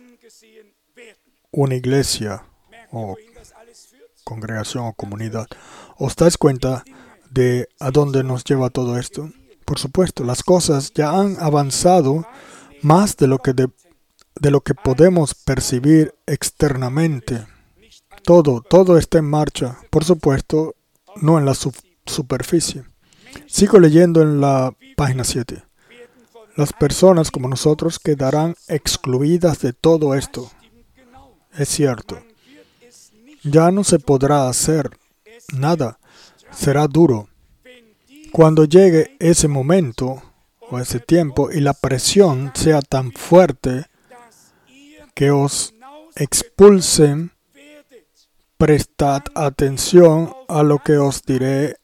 una iglesia o congregación o comunidad. ¿Os dais cuenta de a dónde nos lleva todo esto? Por supuesto, las cosas ya han avanzado más de lo que podemos percibir externamente. Todo está en marcha. Por supuesto, no en la superficie. Sigo leyendo en la página 7. Las personas como nosotros quedarán excluidas de todo esto. Es cierto. Ya no se podrá hacer nada. Será duro. Cuando llegue ese momento o ese tiempo y la presión sea tan fuerte que os expulsen, prestad atención a lo que os diré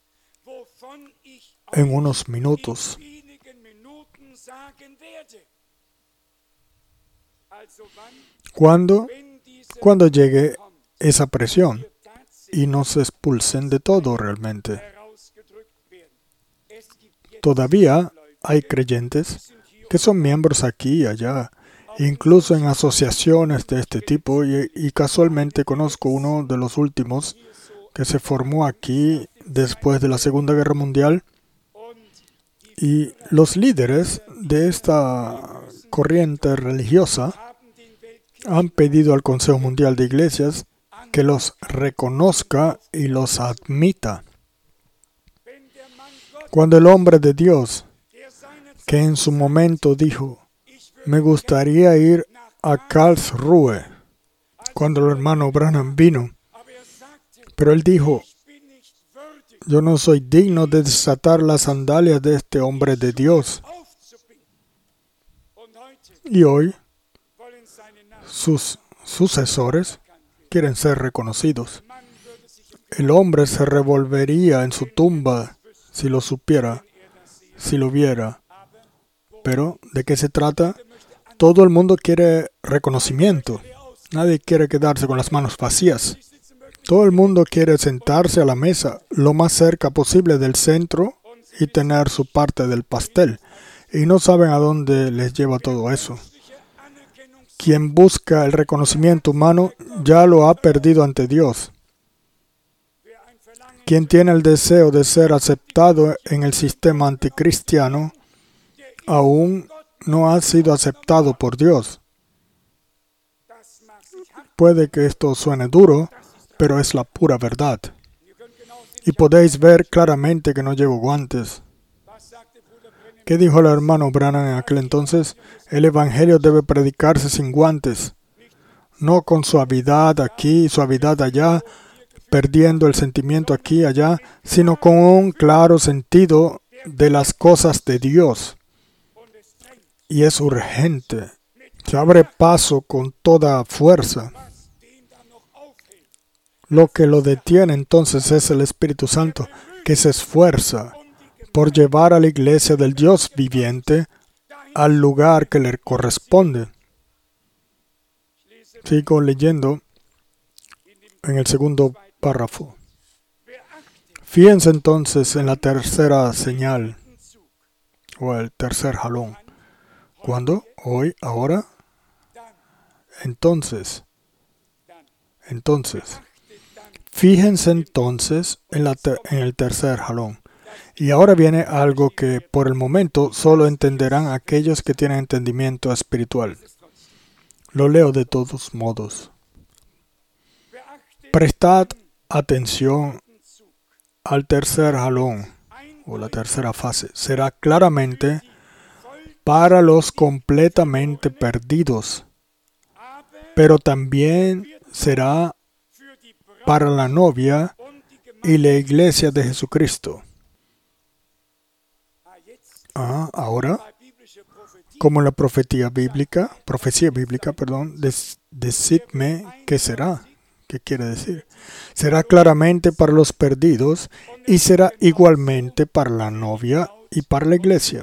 en unos minutos. Cuando llegue esa presión y nos expulsen de todo realmente. Todavía hay creyentes que son miembros aquí y allá, incluso en asociaciones de este tipo, y casualmente conozco uno de los últimos que se formó aquí después de la Segunda Guerra Mundial, y los líderes de esta corriente religiosa han pedido al Consejo Mundial de Iglesias que los reconozca y los admita. Cuando el hombre de Dios, que en su momento dijo, me gustaría ir a Karlsruhe, cuando el hermano Branham vino, pero él dijo, yo no soy digno de desatar las sandalias de este hombre de Dios. Y hoy, sus sucesores quieren ser reconocidos. El hombre se revolvería en su tumba si lo supiera, si lo viera. Pero, ¿de qué se trata? Todo el mundo quiere reconocimiento. Nadie quiere quedarse con las manos vacías. Todo el mundo quiere sentarse a la mesa lo más cerca posible del centro y tener su parte del pastel. Y no saben a dónde les lleva todo eso. Quien busca el reconocimiento humano ya lo ha perdido ante Dios. Quien tiene el deseo de ser aceptado en el sistema anticristiano aún no ha sido aceptado por Dios. Puede que esto suene duro, pero es la pura verdad. Y podéis ver claramente que no llevo guantes. ¿Qué dijo el hermano Branham en aquel entonces? El evangelio debe predicarse sin guantes, no con suavidad aquí, suavidad allá, perdiendo el sentimiento aquí y allá, sino con un claro sentido de las cosas de Dios. Y es urgente. Se abre paso con toda fuerza. Lo que lo detiene entonces es el Espíritu Santo, que se esfuerza por llevar a la iglesia del Dios viviente al lugar que le corresponde. Sigo leyendo en el segundo párrafo. Fíjense entonces en la tercera señal, o el tercer jalón. ¿Cuándo? ¿Hoy? ¿Ahora? Entonces. Fíjense entonces en el tercer jalón. Y ahora viene algo que por el momento solo entenderán aquellos que tienen entendimiento espiritual. Lo leo de todos modos. Prestad atención al tercer jalón, o la tercera fase. Será claramente para los completamente perdidos, pero también será para la novia y la iglesia de Jesucristo. Ahora, como la profecía bíblica, decidme qué será. ¿Qué quiere decir? Será claramente para los perdidos y será igualmente para la novia y para la iglesia.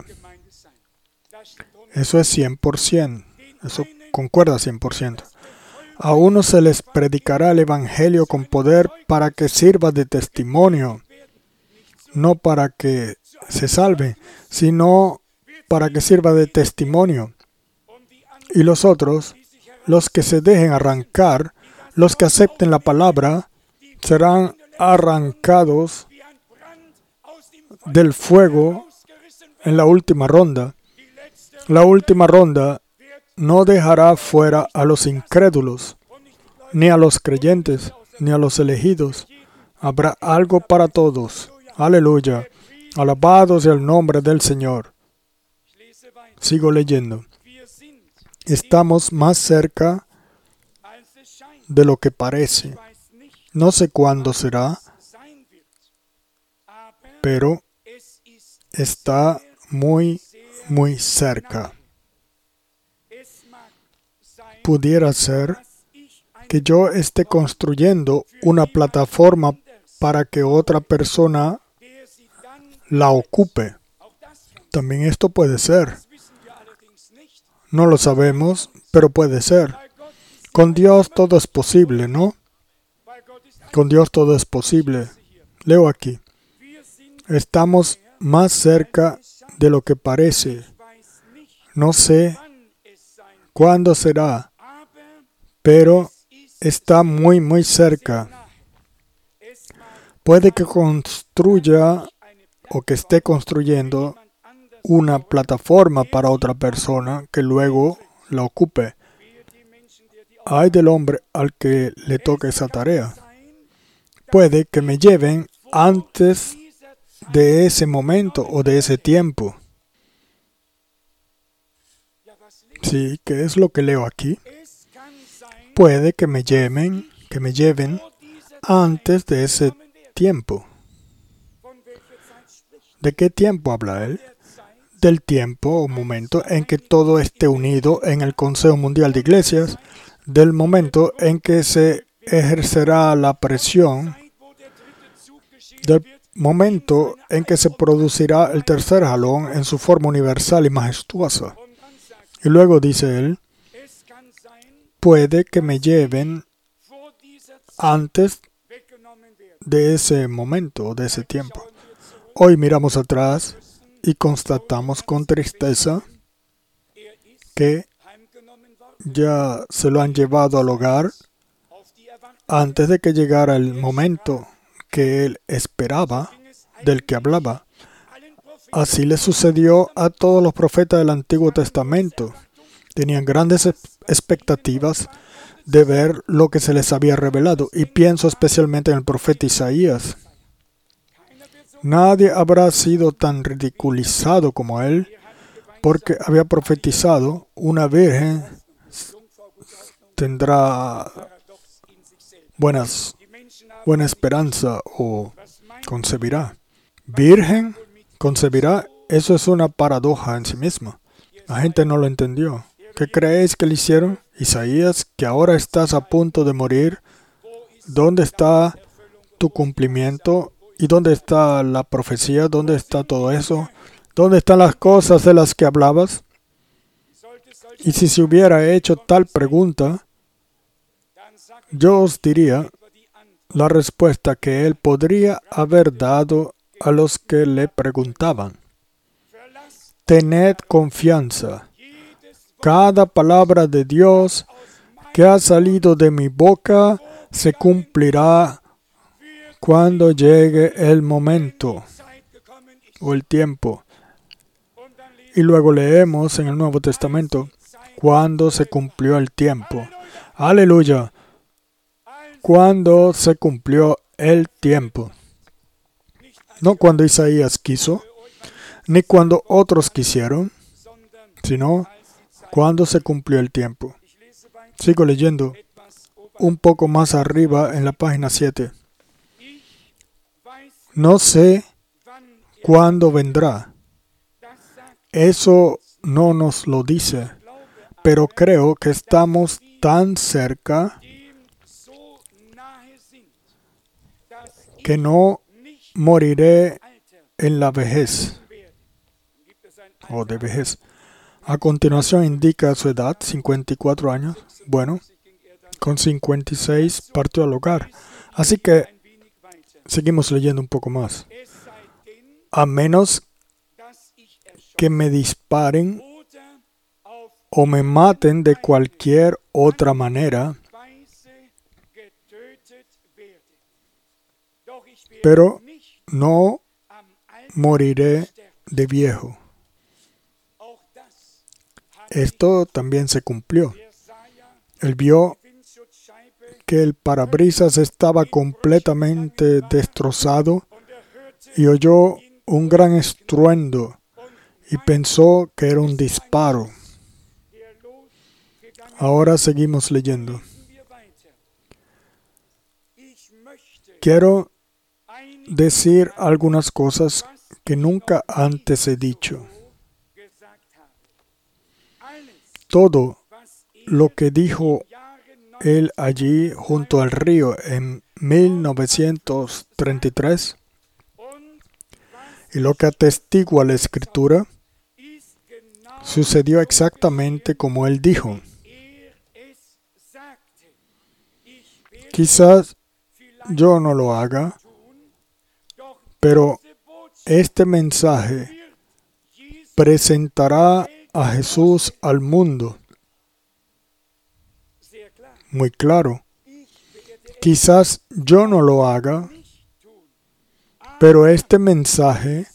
Eso es 100%. Eso concuerda 100%. A unos se les predicará el evangelio con poder para que sirva de testimonio, no para que se salve, sino para que sirva de testimonio. Y los otros, los que se dejen arrancar, los que acepten la palabra, serán arrancados del fuego en la última ronda. La última ronda no dejará fuera a los incrédulos, ni a los creyentes, ni a los elegidos. Habrá algo para todos. Aleluya. Alabado sea el nombre del Señor. Sigo leyendo. Estamos más cerca de lo que parece. No sé cuándo será, pero está muy, muy cerca. Pudiera ser que yo esté construyendo una plataforma para que otra persona la ocupe. También esto puede ser. No lo sabemos, pero puede ser. Con Dios todo es posible, ¿no? Con Dios todo es posible. Leo aquí. Estamos más cerca de lo que parece. No sé cuándo será, pero está muy, muy cerca. Puede que construya o que esté construyendo una plataforma para otra persona que luego la ocupe. Ay del hombre al que le toque esa tarea. Puede que me lleven antes de ese momento o de ese tiempo. Sí, ¿qué es lo que leo aquí? Puede que me lleven antes de ese tiempo. ¿De qué tiempo habla él? Del tiempo o momento en que todo esté unido en el Consejo Mundial de Iglesias, del momento en que se ejercerá la presión, del momento en que se producirá el tercer jalón en su forma universal y majestuosa. Y luego dice él, puede que me lleven antes de ese momento, de ese tiempo. Hoy miramos atrás y constatamos con tristeza que ya se lo han llevado al hogar antes de que llegara el momento que él esperaba, del que hablaba. Así le sucedió a todos los profetas del Antiguo Testamento. Tenían grandes expectativas de ver lo que se les había revelado, y pienso especialmente en el profeta Isaías. Nadie habrá sido tan ridiculizado como él, porque había profetizado: una virgen tendrá buena esperanza o concebirá. Virgen concebirá, eso es una paradoja en sí misma. La gente no lo entendió. ¿Qué creéis que le hicieron? Isaías, que ahora estás a punto de morir, ¿dónde está tu cumplimiento? ¿Y dónde está la profecía? ¿Dónde está todo eso? ¿Dónde están las cosas de las que hablabas? Y si se hubiera hecho tal pregunta, yo os diría la respuesta que él podría haber dado a los que le preguntaban. Tened confianza. Cada palabra de Dios que ha salido de mi boca se cumplirá cuando llegue el momento o el tiempo. Y luego leemos en el Nuevo Testamento, cuando se cumplió el tiempo. Aleluya. Cuando se cumplió el tiempo. No cuando Isaías quiso, ni cuando otros quisieron, sino cuando se cumplió el tiempo. Sigo leyendo un poco más arriba en la página 7. No sé cuándo vendrá. Eso no nos lo dice, pero creo que estamos tan cerca que no moriré en la vejez o de vejez. A continuación indica su edad, 54 años. Bueno, con 56 partió al hogar. Así que seguimos leyendo un poco más. A menos que me disparen o me maten de cualquier otra manera, pero no moriré de viejo. Esto también se cumplió. Él vio que el parabrisas estaba completamente destrozado y oyó un gran estruendo y pensó que era un disparo. Ahora seguimos leyendo. Quiero decir algunas cosas que nunca antes he dicho. Todo lo que dijo él allí junto al río en 1933 y lo que atestigua la Escritura sucedió exactamente como él dijo. Quizás yo no lo haga, pero este mensaje presentará a Jesús al mundo. Muy claro. Quizás yo no lo haga, pero este mensaje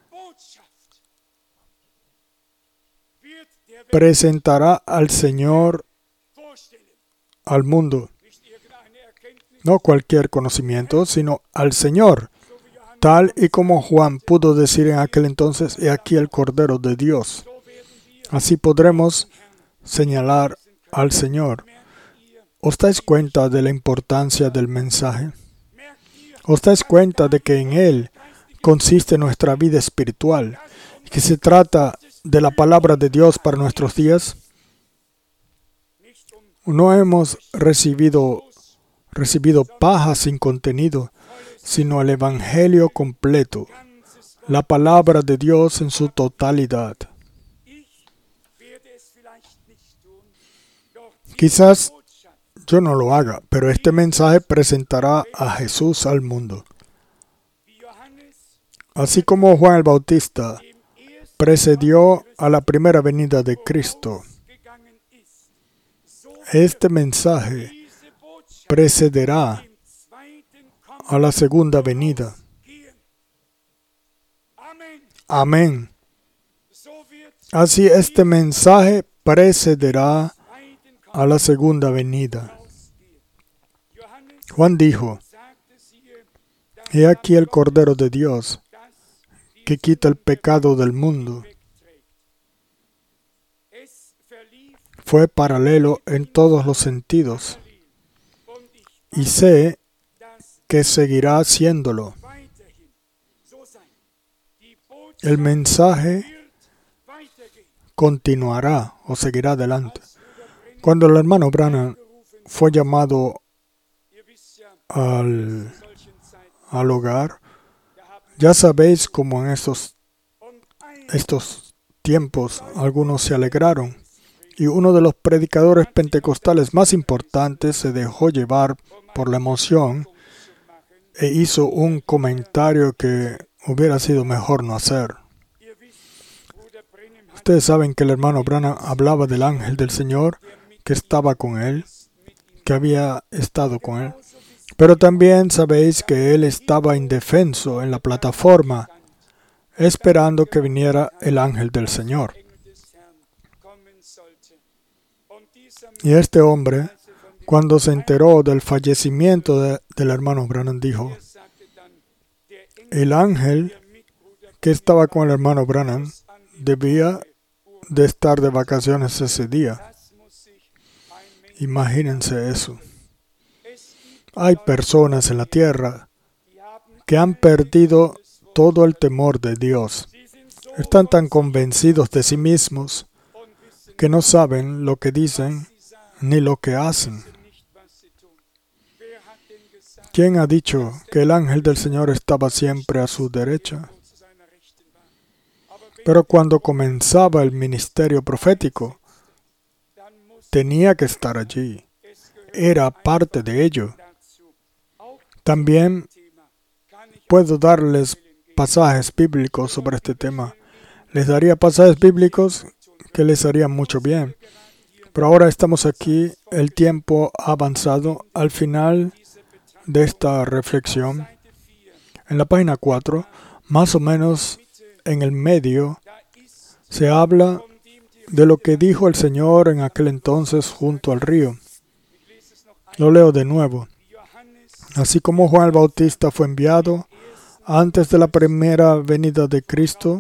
presentará al Señor al mundo. No cualquier conocimiento, sino al Señor. Tal y como Juan pudo decir en aquel entonces, he aquí el Cordero de Dios. Así podremos señalar al Señor. ¿Os dais cuenta de la importancia del mensaje? ¿Os dais cuenta de que en él consiste nuestra vida espiritual? Que se trata de la palabra de Dios para nuestros días. No hemos recibido paja sin contenido, sino el Evangelio completo, la palabra de Dios en su totalidad. Quizás yo no lo haga, pero este mensaje presentará a Jesús al mundo. Así como Juan el Bautista precedió a la primera venida de Cristo, este mensaje precederá a la segunda venida. Amén. Así este mensaje precederá a la segunda venida. Juan dijo, he aquí el Cordero de Dios, que quita el pecado del mundo. Fue paralelo en todos los sentidos, y sé que seguirá haciéndolo. El mensaje continuará o seguirá adelante. Cuando el hermano Branham fue llamado al hogar, ya sabéis cómo en estos tiempos algunos se alegraron, y uno de los predicadores pentecostales más importantes se dejó llevar por la emoción e hizo un comentario que hubiera sido mejor no hacer. Ustedes saben que el hermano Branham hablaba del ángel del Señor que estaba con él, que había estado con él. Pero también sabéis que él estaba indefenso en la plataforma, esperando que viniera el ángel del Señor. Y este hombre, cuando se enteró del fallecimiento del hermano Branham, dijo, el ángel que estaba con el hermano Branham debía de estar de vacaciones ese día. Imagínense eso. Hay personas en la tierra que han perdido todo el temor de Dios. Están tan convencidos de sí mismos que no saben lo que dicen ni lo que hacen. ¿Quién ha dicho que el ángel del Señor estaba siempre a su derecha? Pero cuando comenzaba el ministerio profético, tenía que estar allí. Era parte de ello. También puedo darles pasajes bíblicos sobre este tema. Les daría pasajes bíblicos que les harían mucho bien. Pero ahora estamos aquí, el tiempo ha avanzado. Al final de esta reflexión, en la página 4, más o menos en el medio, se habla de lo que dijo el Señor en aquel entonces junto al río. Lo leo de nuevo. Así como Juan el Bautista fue enviado antes de la primera venida de Cristo,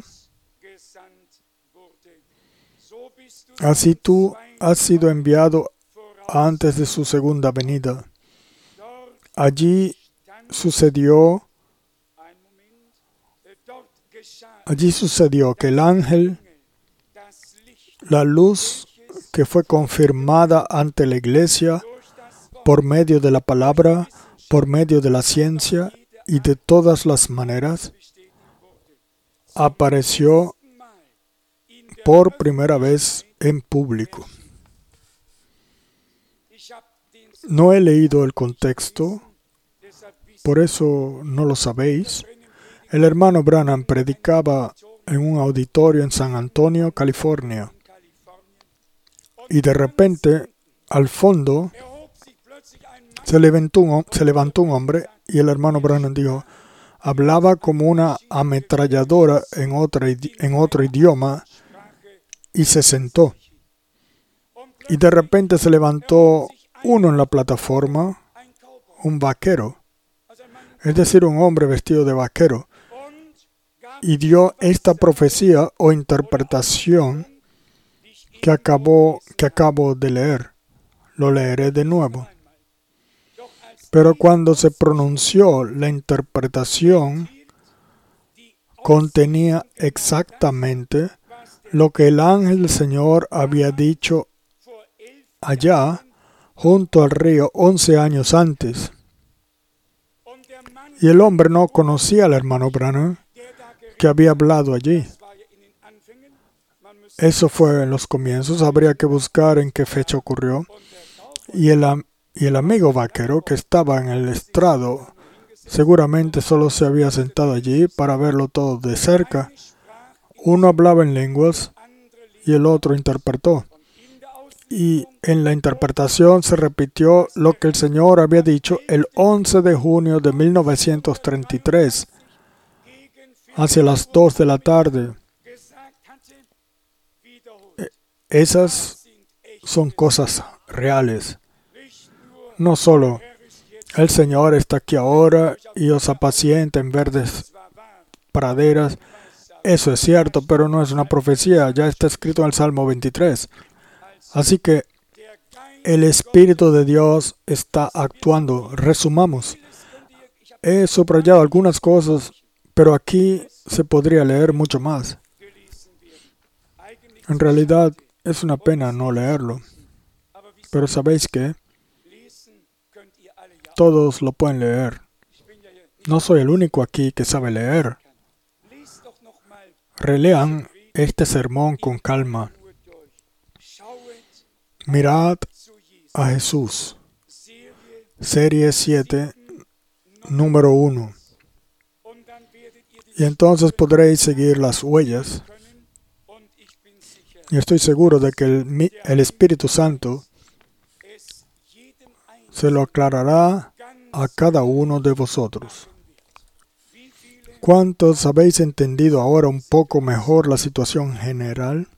así tú has sido enviado antes de su segunda venida. Allí sucedió Allí sucedió que el ángel, la luz que fue confirmada ante la iglesia por medio de la palabra, por medio de la ciencia y de todas las maneras, apareció por primera vez en público. No he leído el contexto, por eso no lo sabéis. El hermano Branham predicaba en un auditorio en San Antonio, California. Y de repente, al fondo, se levantó un hombre y el hermano Branham dijo, hablaba como una ametralladora en otro idioma y se sentó. Y de repente se levantó uno en la plataforma, un vaquero, es decir, un hombre vestido de vaquero, y dio esta profecía o interpretación que acabo de leer. Lo leeré de nuevo. Pero cuando se pronunció, la interpretación contenía exactamente lo que el ángel del Señor había dicho allá, junto al río, 11 años antes. Y el hombre no conocía al hermano Branham, que había hablado allí. Eso fue en los comienzos, habría que buscar en qué fecha ocurrió. Y el amigo vaquero que estaba en el estrado seguramente solo se había sentado allí para verlo todo de cerca. Uno hablaba en lenguas y el otro interpretó. Y en la interpretación se repitió lo que el Señor había dicho el 11 de junio de 1933, hacia las 2 de la tarde. Esas son cosas reales. No solo el Señor está aquí ahora y os apacienta en verdes praderas. Eso es cierto, pero no es una profecía. Ya está escrito en el Salmo 23. Así que el Espíritu de Dios está actuando. Resumamos. He subrayado algunas cosas, pero aquí se podría leer mucho más. En realidad es una pena no leerlo. Pero ¿sabéis qué? Todos lo pueden leer. No soy el único aquí que sabe leer. Relean este sermón con calma. Mirad a Jesús. Serie 7, número 1. Y entonces podréis seguir las huellas. Y estoy seguro de que el Espíritu Santo se lo aclarará a cada uno de vosotros. ¿Cuántos habéis entendido ahora un poco mejor la situación general?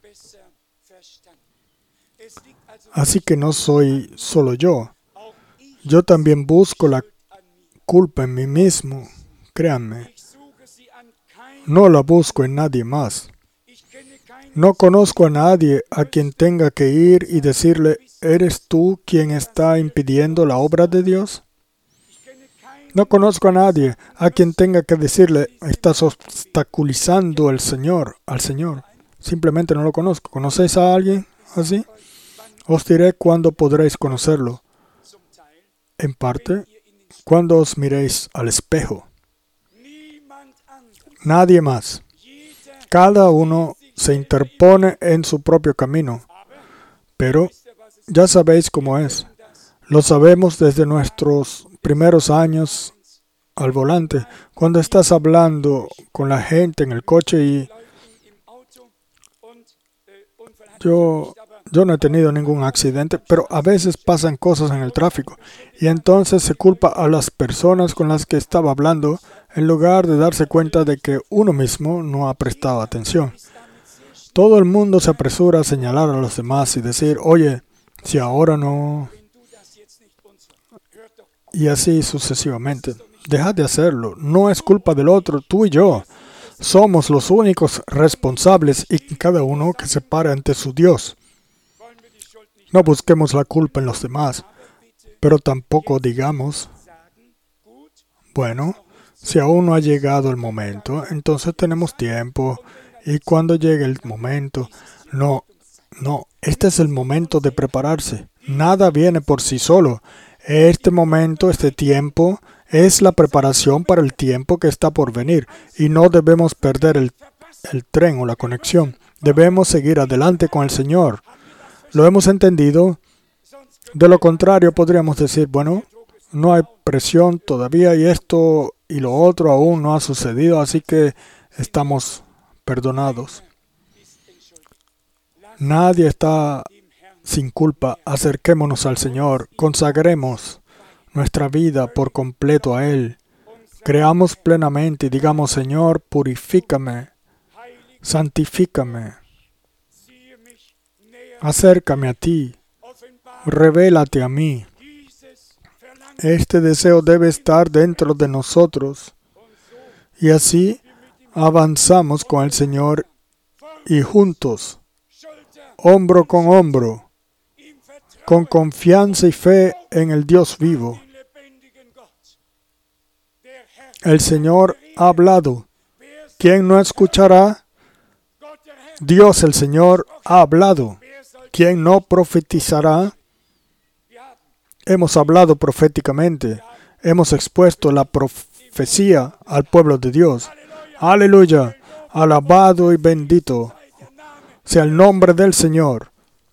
Así que no soy solo yo. Yo también busco la culpa en mí mismo. Créanme. No la busco en nadie más. No conozco a nadie a quien tenga que ir y decirle, ¿eres tú quien está impidiendo la obra de Dios? No conozco a nadie a quien tenga que decirle, estás obstaculizando al Señor. Simplemente no lo conozco. ¿Conocéis a alguien así? Os diré cuándo podréis conocerlo. En parte, cuando os miréis al espejo. Nadie más. Cada uno se interpone en su propio camino. Pero ya sabéis cómo es. Lo sabemos desde nuestros primeros años al volante. Cuando estás hablando con la gente en el coche y yo no he tenido ningún accidente, pero a veces pasan cosas en el tráfico y entonces se culpa a las personas con las que estaba hablando en lugar de darse cuenta de que uno mismo no ha prestado atención. Todo el mundo se apresura a señalar a los demás y decir, oye, si ahora no... Y así sucesivamente. Dejad de hacerlo. No es culpa del otro, tú y yo. Somos los únicos responsables y cada uno que se para ante su Dios. No busquemos la culpa en los demás, pero tampoco digamos, bueno, Si aún no ha llegado el momento, entonces tenemos tiempo. Y cuando llegue el momento, no, este es el momento de prepararse. Nada viene por sí solo. Este momento, este tiempo, es la preparación para el tiempo que está por venir. Y no debemos perder el tren o la conexión. Debemos seguir adelante con el Señor. ¿Lo hemos entendido? De lo contrario, podríamos decir, bueno, no hay presión todavía y esto y lo otro aún no ha sucedido, así que estamos perdonados. Nadie está sin culpa. Acerquémonos al Señor, consagremos nuestra vida por completo a Él. Creamos plenamente y digamos, Señor, purifícame, santifícame, acércame a ti, revélate a mí. Este deseo debe estar dentro de nosotros y así avanzamos con el Señor y juntos, hombro con hombro, con confianza y fe en el Dios vivo. El Señor ha hablado. ¿Quién no escuchará? Dios el Señor ha hablado. ¿Quién no profetizará? Hemos hablado proféticamente. Hemos expuesto la profecía al pueblo de Dios. Aleluya. Alabado y bendito sea el nombre del Señor.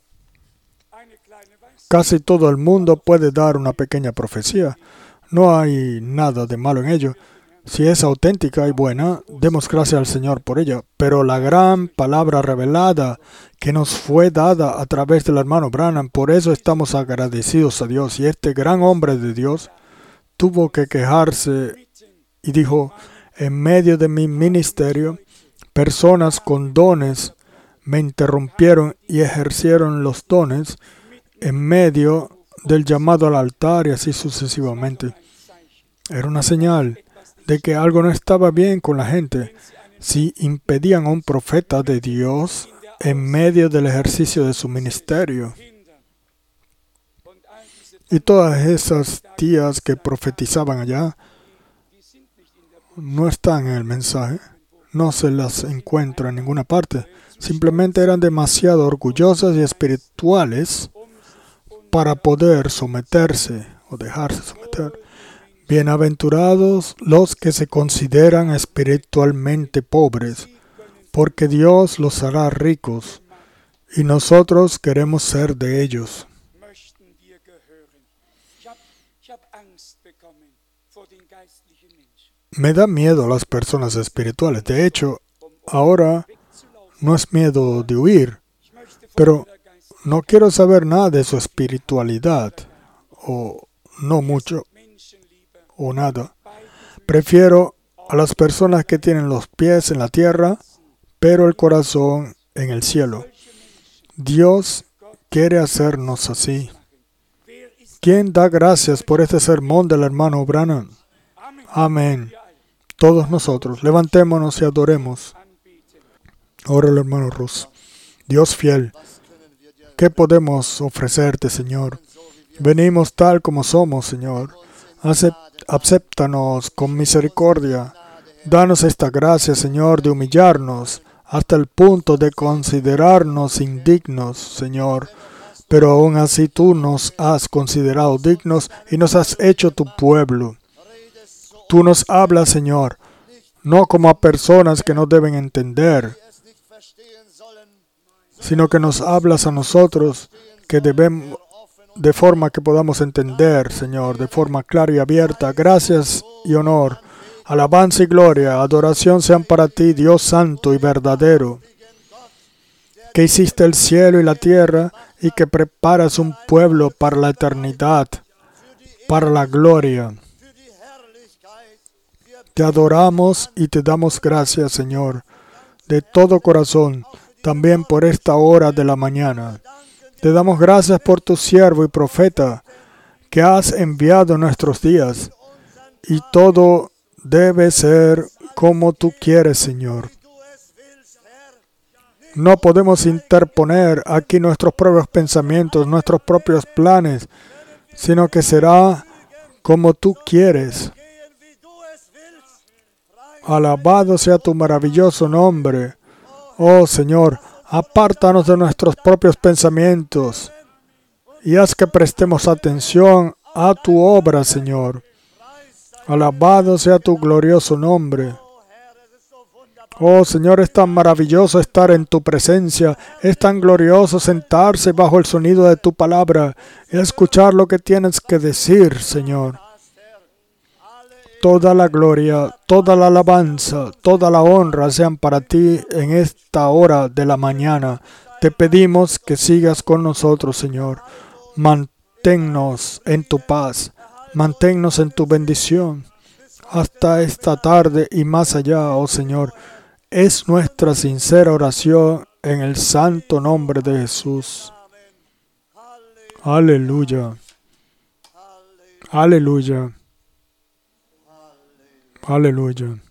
Casi todo el mundo puede dar una pequeña profecía. No hay nada de malo en ello. Si es auténtica y buena, demos gracias al Señor por ella. Pero la gran palabra revelada que nos fue dada a través del hermano Branham, por eso estamos agradecidos a Dios. Y este gran hombre de Dios tuvo que quejarse y dijo, en medio de mi ministerio, personas con dones me interrumpieron y ejercieron los dones en medio del llamado al altar y así sucesivamente. Era una señal de que algo no estaba bien con la gente si impedían a un profeta de Dios en medio del ejercicio de su ministerio. Y todas esas tías que profetizaban allá no están en el mensaje, no se las encuentra en ninguna parte. Simplemente eran demasiado orgullosas y espirituales para poder someterse o dejarse someter. Bienaventurados los que se consideran espiritualmente pobres, porque Dios los hará ricos, y nosotros queremos ser de ellos. Me da miedo a las personas espirituales. De hecho, ahora no es miedo de huir, pero no quiero saber nada de su espiritualidad, o no mucho, o nada. Prefiero a las personas que tienen los pies en la tierra, pero el corazón en el cielo. Dios quiere hacernos así. ¿Quién da gracias por este sermón del hermano Branham? Amén. Todos nosotros, levantémonos y adoremos. Ahora el hermano Rus. Dios fiel, ¿qué podemos ofrecerte, Señor? Venimos tal como somos, Señor. Acéptanos con misericordia. Danos esta gracia, Señor, de humillarnos hasta el punto de considerarnos indignos, Señor. Pero aún así tú nos has considerado dignos y nos has hecho tu pueblo. Tú nos hablas, Señor, no como a personas que no deben entender, sino que nos hablas a nosotros que debemos, de forma que podamos entender, Señor, de forma clara y abierta. Gracias y honor, alabanza y gloria, adoración sean para ti, Dios santo y verdadero, que hiciste el cielo y la tierra y que preparas un pueblo para la eternidad, para la gloria. Te adoramos y te damos gracias, Señor, de todo corazón, también por esta hora de la mañana. Te damos gracias por tu siervo y profeta que has enviado en nuestros días. Y todo debe ser como tú quieres, Señor. No podemos interponer aquí nuestros propios pensamientos, nuestros propios planes, sino que será como tú quieres. Alabado sea tu maravilloso nombre. Oh Señor, apártanos de nuestros propios pensamientos y haz que prestemos atención a tu obra, Señor. Alabado sea tu glorioso nombre. Oh Señor, es tan maravilloso estar en tu presencia, es tan glorioso sentarse bajo el sonido de tu palabra y escuchar lo que tienes que decir, Señor. Toda la gloria, toda la alabanza, toda la honra sean para ti en esta hora de la mañana. Te pedimos que sigas con nosotros, Señor. Manténnos en tu paz, manténnos en tu bendición hasta esta tarde y más allá, oh Señor. Es nuestra sincera oración en el santo nombre de Jesús. Aleluya. Aleluya. Aleluya.